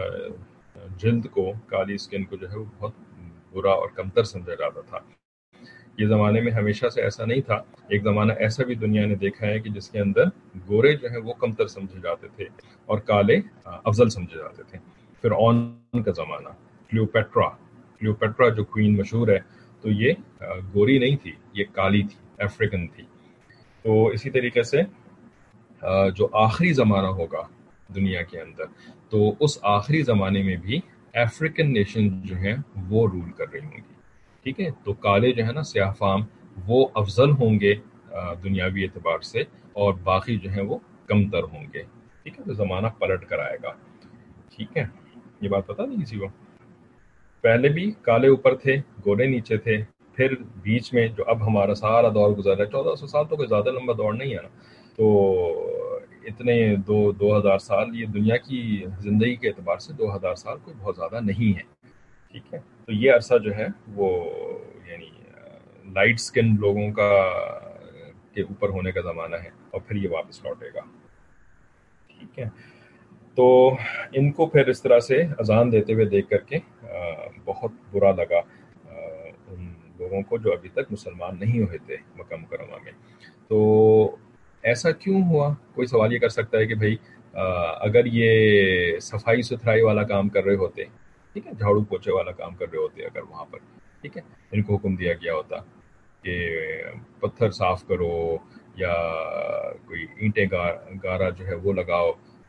جلد کو، کالی اسکن کو جو ہے وہ بہت برا اور کمتر سمجھا جاتا تھا. یہ زمانے میں ہمیشہ سے ایسا نہیں تھا. ایک زمانہ ایسا بھی دنیا نے دیکھا ہے کہ جس کے اندر گورے جو ہیں وہ کمتر سمجھے جاتے تھے اور کالے افضل سمجھے جاتے تھے. فرعون کا زمانہ، کلیوپیٹرا جو کوئین مشہور ہے، تو یہ گوری نہیں تھی، یہ کالی تھی، افریقن تھی. تو اسی طریقے سے جو آخری زمانہ ہوگا دنیا کے اندر، تو اس آخری زمانے میں بھی افریقن نیشن جو ہیں وہ رول کر رہی ہوں گی. ٹھیک ہے، تو کالے جو ہے نا، سیاہ فام، وہ افضل ہوں گے دنیاوی اعتبار سے، اور باقی جو ہیں وہ کمتر ہوں گے. ٹھیک ہے، تو زمانہ پلٹ کر آئے گا. ٹھیک ہے، یہ بات پتا نہیں کسی کو. پہلے بھی کالے اوپر تھے، گورے نیچے تھے، پھر بیچ میں جو اب ہمارا سارا دور گزر رہا ہے، 1400 سال تو کوئی زیادہ لمبا دور نہیں ہے نا. تو اتنے 2000 سال یہ دنیا کی زندگی کے اعتبار سے 2000 سال کوئی بہت زیادہ نہیں ہے. ٹھیک ہے، تو یہ عرصہ جو ہے وہ یعنی لائٹ سکن لوگوں کا کے اوپر ہونے کا زمانہ ہے، اور پھر یہ واپس لوٹے گا. ٹھیک ہے، تو ان کو پھر اس طرح سے اذان دیتے ہوئے دیکھ کر کے بہت برا لگا ان لوگوں کو جو ابھی تک مسلمان نہیں ہوئے تھے مکہ مکرمہ میں. تو ایسا کیوں ہوا؟ کوئی سوال یہ کر سکتا ہے کہ بھئی اگر یہ صفائی ستھرائی والا کام کر رہے ہوتے، ٹھیک ہے، جھاڑو پوچھے والا کام کر رہے ہوتے اگر وہاں پر، ٹھیک ہے، ان کو حکم دیا گیا ہوتا کہ پتھر صاف کرو یا کوئی اینٹیں گارا جو ہے وہ لگاؤ،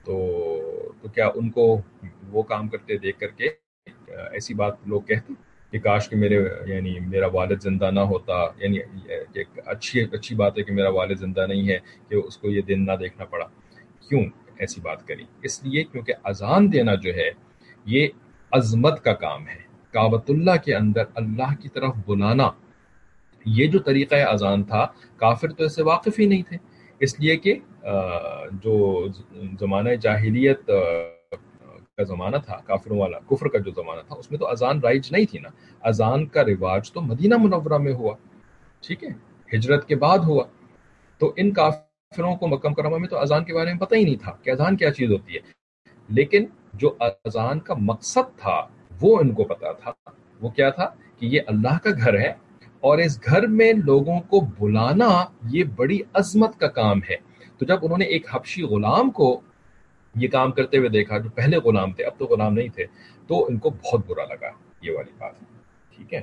تو کیا ان کو وہ کام کرتے دیکھ کر کے ایسی بات لوگ کہتے کہ کاش کہ میرا والد زندہ نہ ہوتا؟ یعنی ایک اچھی بات ہے کہ میرا والد زندہ نہیں ہے کہ اس کو یہ دن نہ دیکھنا پڑا. کیوں ایسی بات کری؟ اس لیے کیونکہ اذان دینا جو ہے یہ عظمت کا کام ہے. کعبۃ اللہ کے اندر اللہ کی طرف بلانا، یہ جو طریقہ اذان تھا، کافر تو اس سے واقف ہی نہیں تھے. اس لیے کہ جو زمانہ جاہلیت کا زمانہ تھا، کافروں والا کفر کا جو زمانہ تھا، اس میں تو اذان رائج نہیں تھی نا. اذان کا رواج تو مدینہ منورہ میں ہوا، ٹھیک ہے، ہجرت کے بعد ہوا. تو ان کافروں کو مکہ مکرمہ میں تو اذان کے بارے میں پتہ ہی نہیں تھا کہ اذان کیا چیز ہوتی ہے. لیکن جو اذان کا مقصد تھا وہ ان کو پتا تھا. وہ کیا تھا کہ یہ اللہ کا گھر ہے، اور اس گھر میں لوگوں کو بلانا یہ بڑی عظمت کا کام ہے. تو جب انہوں نے ایک حبشی غلام کو یہ کام کرتے ہوئے دیکھا، جو پہلے غلام تھے، اب تو غلام نہیں تھے، تو ان کو بہت برا لگا یہ والی بات. ٹھیک ہے،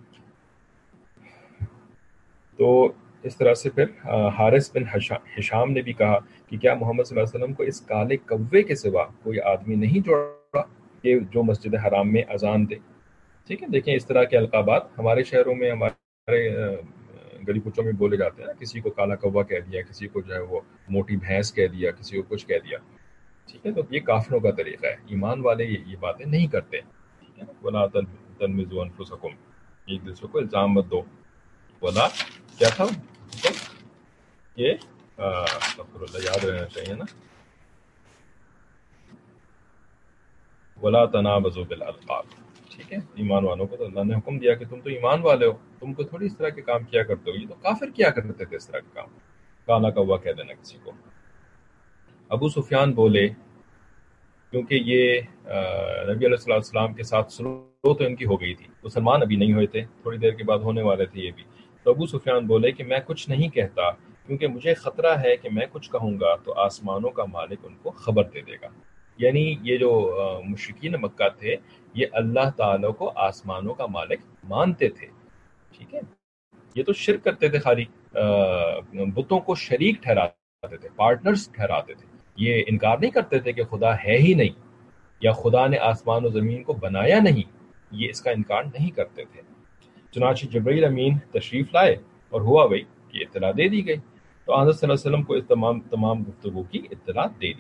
تو اس طرح سے پھر حارث بن ہشام نے بھی کہا کہ کیا محمد صلی اللہ علیہ وسلم کو اس کالے کوے کے سوا کوئی آدمی نہیں جوڑا کہ جو مسجد حرام میں اذان دے؟ ٹھیک ہے، دیکھیں اس طرح کے القابات ہمارے شہروں میں، ہمارے گلی کوچوں میں بولے جاتے ہیں. کسی کو کالا کوا کہہ دیا، کسی کو جو ہے وہ موٹی بھینس کہہ دیا، کسی کو کچھ کہہ دیا. ٹھیک ہے، تو یہ کافروں کا طریقہ ہے. ایمان والے یہ باتیں نہیں کرتے. ٹھیک ہے، وَلَا تَلْمِزُوا أَنفُسَكُمْ، ایک دوسرے کو الزام مت دو. ولا کیا تھا یہ استغفر اللہ، یاد رہنا چاہیے نا، ولا تنابزوا بالالقاب. ٹھیک ہے، ایمان والوں کو تو اللہ نے حکم دیا کہ تم تو ایمان والے ہو، تم کو تھوڑی اس طرح کے کام کیا کرتے ہو. یہ تو کافر کیا کرتے تھے اس طرح کے کام، کالا کوا کہہ دینا کسی کو. ابو سفیان بولے، کیونکہ یہ نبی علیہ الصلوۃ والسلام کے ساتھ سلو تو ان کی ہو گئی تھی، مسلمان ابھی نہیں ہوئے تھے، تھوڑی دیر کے بعد ہونے والے تھے یہ بھی. تو ابو سفیان بولے کہ میں کچھ نہیں کہتا، کیونکہ مجھے خطرہ ہے کہ میں کچھ کہوں گا تو آسمانوں کا مالک ان کو خبر دے دے گا. یعنی یہ جو مشرکین مکہ تھے، یہ اللہ تعالیٰ کو آسمانوں کا مالک مانتے تھے. ٹھیک ہے، یہ تو شرک کرتے تھے، خالی بتوں کو شریک ٹھہراتے تھے، پارٹنرز ٹھہراتے تھے. یہ انکار نہیں کرتے تھے کہ خدا ہے ہی نہیں، یا خدا نے آسمان و زمین کو بنایا نہیں، یہ اس کا انکار نہیں کرتے تھے. چنانچہ جبرائیل امین تشریف لائے اور ہوا بھائی کہ اطلاع دے دی گئی. تو حضرت صلی اللہ علیہ وسلم کو اس تمام گفتگو کی اطلاع دے دی.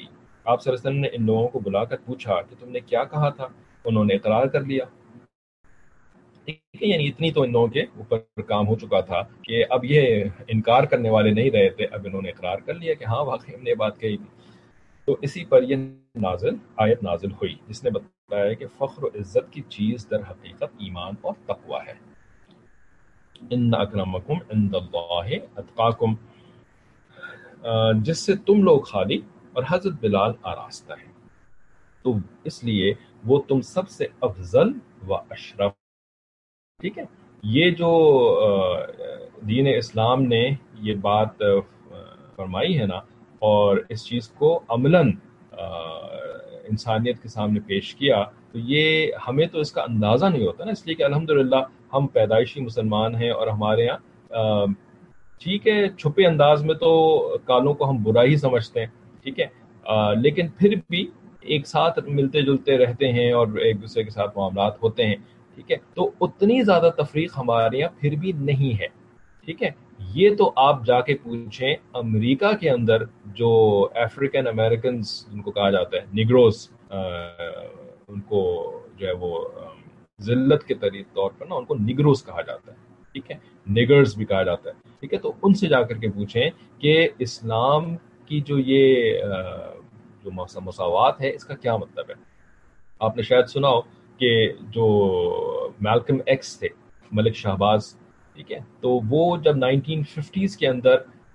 آپ صلی اللہ علیہ وسلم نے ان لوگوں کو بلا کر پوچھا کہ تم نے کیا کہا تھا، انہوں نے اقرار کر لیا. ٹھیک ہے، یعنی اتنی تو ان لوگوں کے اوپر کام ہو چکا تھا کہ اب یہ انکار کرنے والے نہیں رہے تھے، اب انہوں نے اقرار کر لیا کہ ہاں واقعی ہم نے یہ بات کہی تھی. تو اسی پر یہ آیت نازل ہوئی جس نے بتایا کہ فخر و عزت کی چیز در حقیقت ایمان اور تقوی ہے. ان اکرمکم عند اللہ اتقاکم، جس سے تم لوگ خالی اور حضرت بلال آراستہ ہے، تو اس لیے وہ تم سب سے افضل و اشرف. ٹھیک ہے، یہ جو دین اسلام نے یہ بات فرمائی ہے نا، اور اس چیز کو عملاً انسانیت کے سامنے پیش کیا، تو یہ ہمیں تو اس کا اندازہ نہیں ہوتا نا، اس لیے کہ الحمدللہ ہم پیدائشی مسلمان ہیں، اور ہمارے یہاں ٹھیک ہے چھپے انداز میں تو کالوں کو ہم برا ہی سمجھتے ہیں، ٹھیک ہے، لیکن پھر بھی ایک ساتھ ملتے جلتے رہتے ہیں اور ایک دوسرے کے ساتھ معاملات ہوتے ہیں. ٹھیک ہے، تو اتنی زیادہ تفریق ہمارے یہاں پھر بھی نہیں ہے. ٹھیک ہے، یہ تو آپ جا کے پوچھیں امریکہ کے اندر جو افریقن امریکنز جن کو کہا جاتا ہے نیگروز، ان کو جو ہے وہ ذلت کے طور پر نا ان کو نیگروز کہا جاتا ہے. ٹھیک ہے، نیگرز بھی کہا جاتا ہے. ٹھیک ہے، تو ان سے جا کر کے پوچھیں کہ اسلام کی جو یہ جو مساوات ہے اس کا کیا مطلب ہے. آپ نے شاید سنا ہو کہ جو میلکم ایکس تھے، ملک شہباز، ٹھیک ہے، تو وہ جب 1950s کے اندر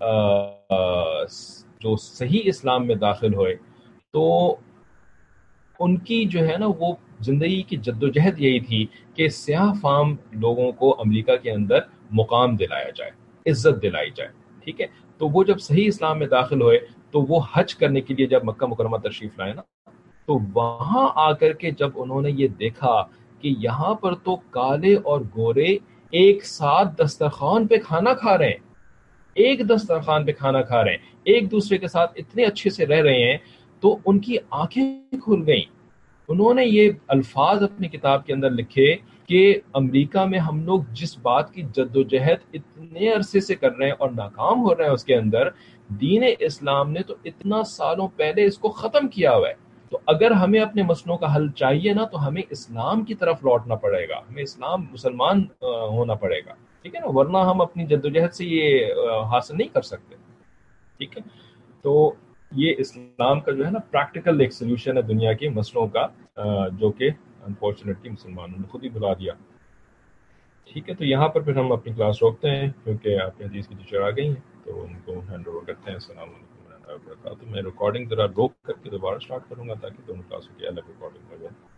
جو صحیح اسلام میں داخل ہوئے تو ان کی جو ہے نا وہ زندگی کی جدوجہد یہی تھی کہ سیاہ فام لوگوں کو امریکہ کے اندر مقام دلایا جائے، عزت دلائی جائے. ٹھیک ہے، تو وہ جب صحیح اسلام میں داخل ہوئے تو وہ حج کرنے کے لیے جب مکہ مکرمہ تشریف لائے نا، تو وہاں آ کر کے جب انہوں نے یہ دیکھا کہ یہاں پر تو کالے اور گورے ایک ساتھ دسترخوان پہ کھانا کھا رہے ہیں، ایک دسترخوان پہ کھانا کھا رہے ہیں، ایک دوسرے کے ساتھ اتنے اچھے سے رہ رہے ہیں، تو ان کی آنکھیں کھل گئیں. انہوں نے یہ الفاظ اپنی کتاب کے اندر لکھے کہ امریکہ میں ہم لوگ جس بات کی جدوجہد اتنے عرصے سے کر رہے ہیں اور ناکام ہو رہے ہیں، اس کے اندر دین اسلام نے تو اتنا سالوں پہلے اس کو ختم کیا ہوا ہے. تو اگر ہمیں اپنے مسئلوں کا حل چاہیے نا تو ہمیں اسلام کی طرف لوٹنا پڑے گا، ہمیں اسلام مسلمان ہونا پڑے گا. ٹھیک ہے نا، ورنہ ہم اپنی جدوجہد سے یہ حاصل نہیں کر سکتے. ٹھیک ہے، تو یہ اسلام کا جو ہے نا پریکٹیکل ایک سلوشن ہے دنیا کے مسئلوں کا، جو کہ انفارچونیٹلی مسلمانوں نے خود ہی بلا دیا. ٹھیک ہے، تو یہاں پر پھر ہم اپنی کلاس روکتے ہیں کیونکہ آپ کی حدیث کی ٹیچر آ گئی ہیں، تو ان کو ہینڈ اوور کرتے ہیں. السلام علیکم ورحمۃ اللہ وبرکاتہ. میں ریکارڈنگ ذرا روک کر کے دوبارہ سٹارٹ کروں گا تاکہ دونوں کلاسوں کی الگ ریکارڈنگ ہو جائے.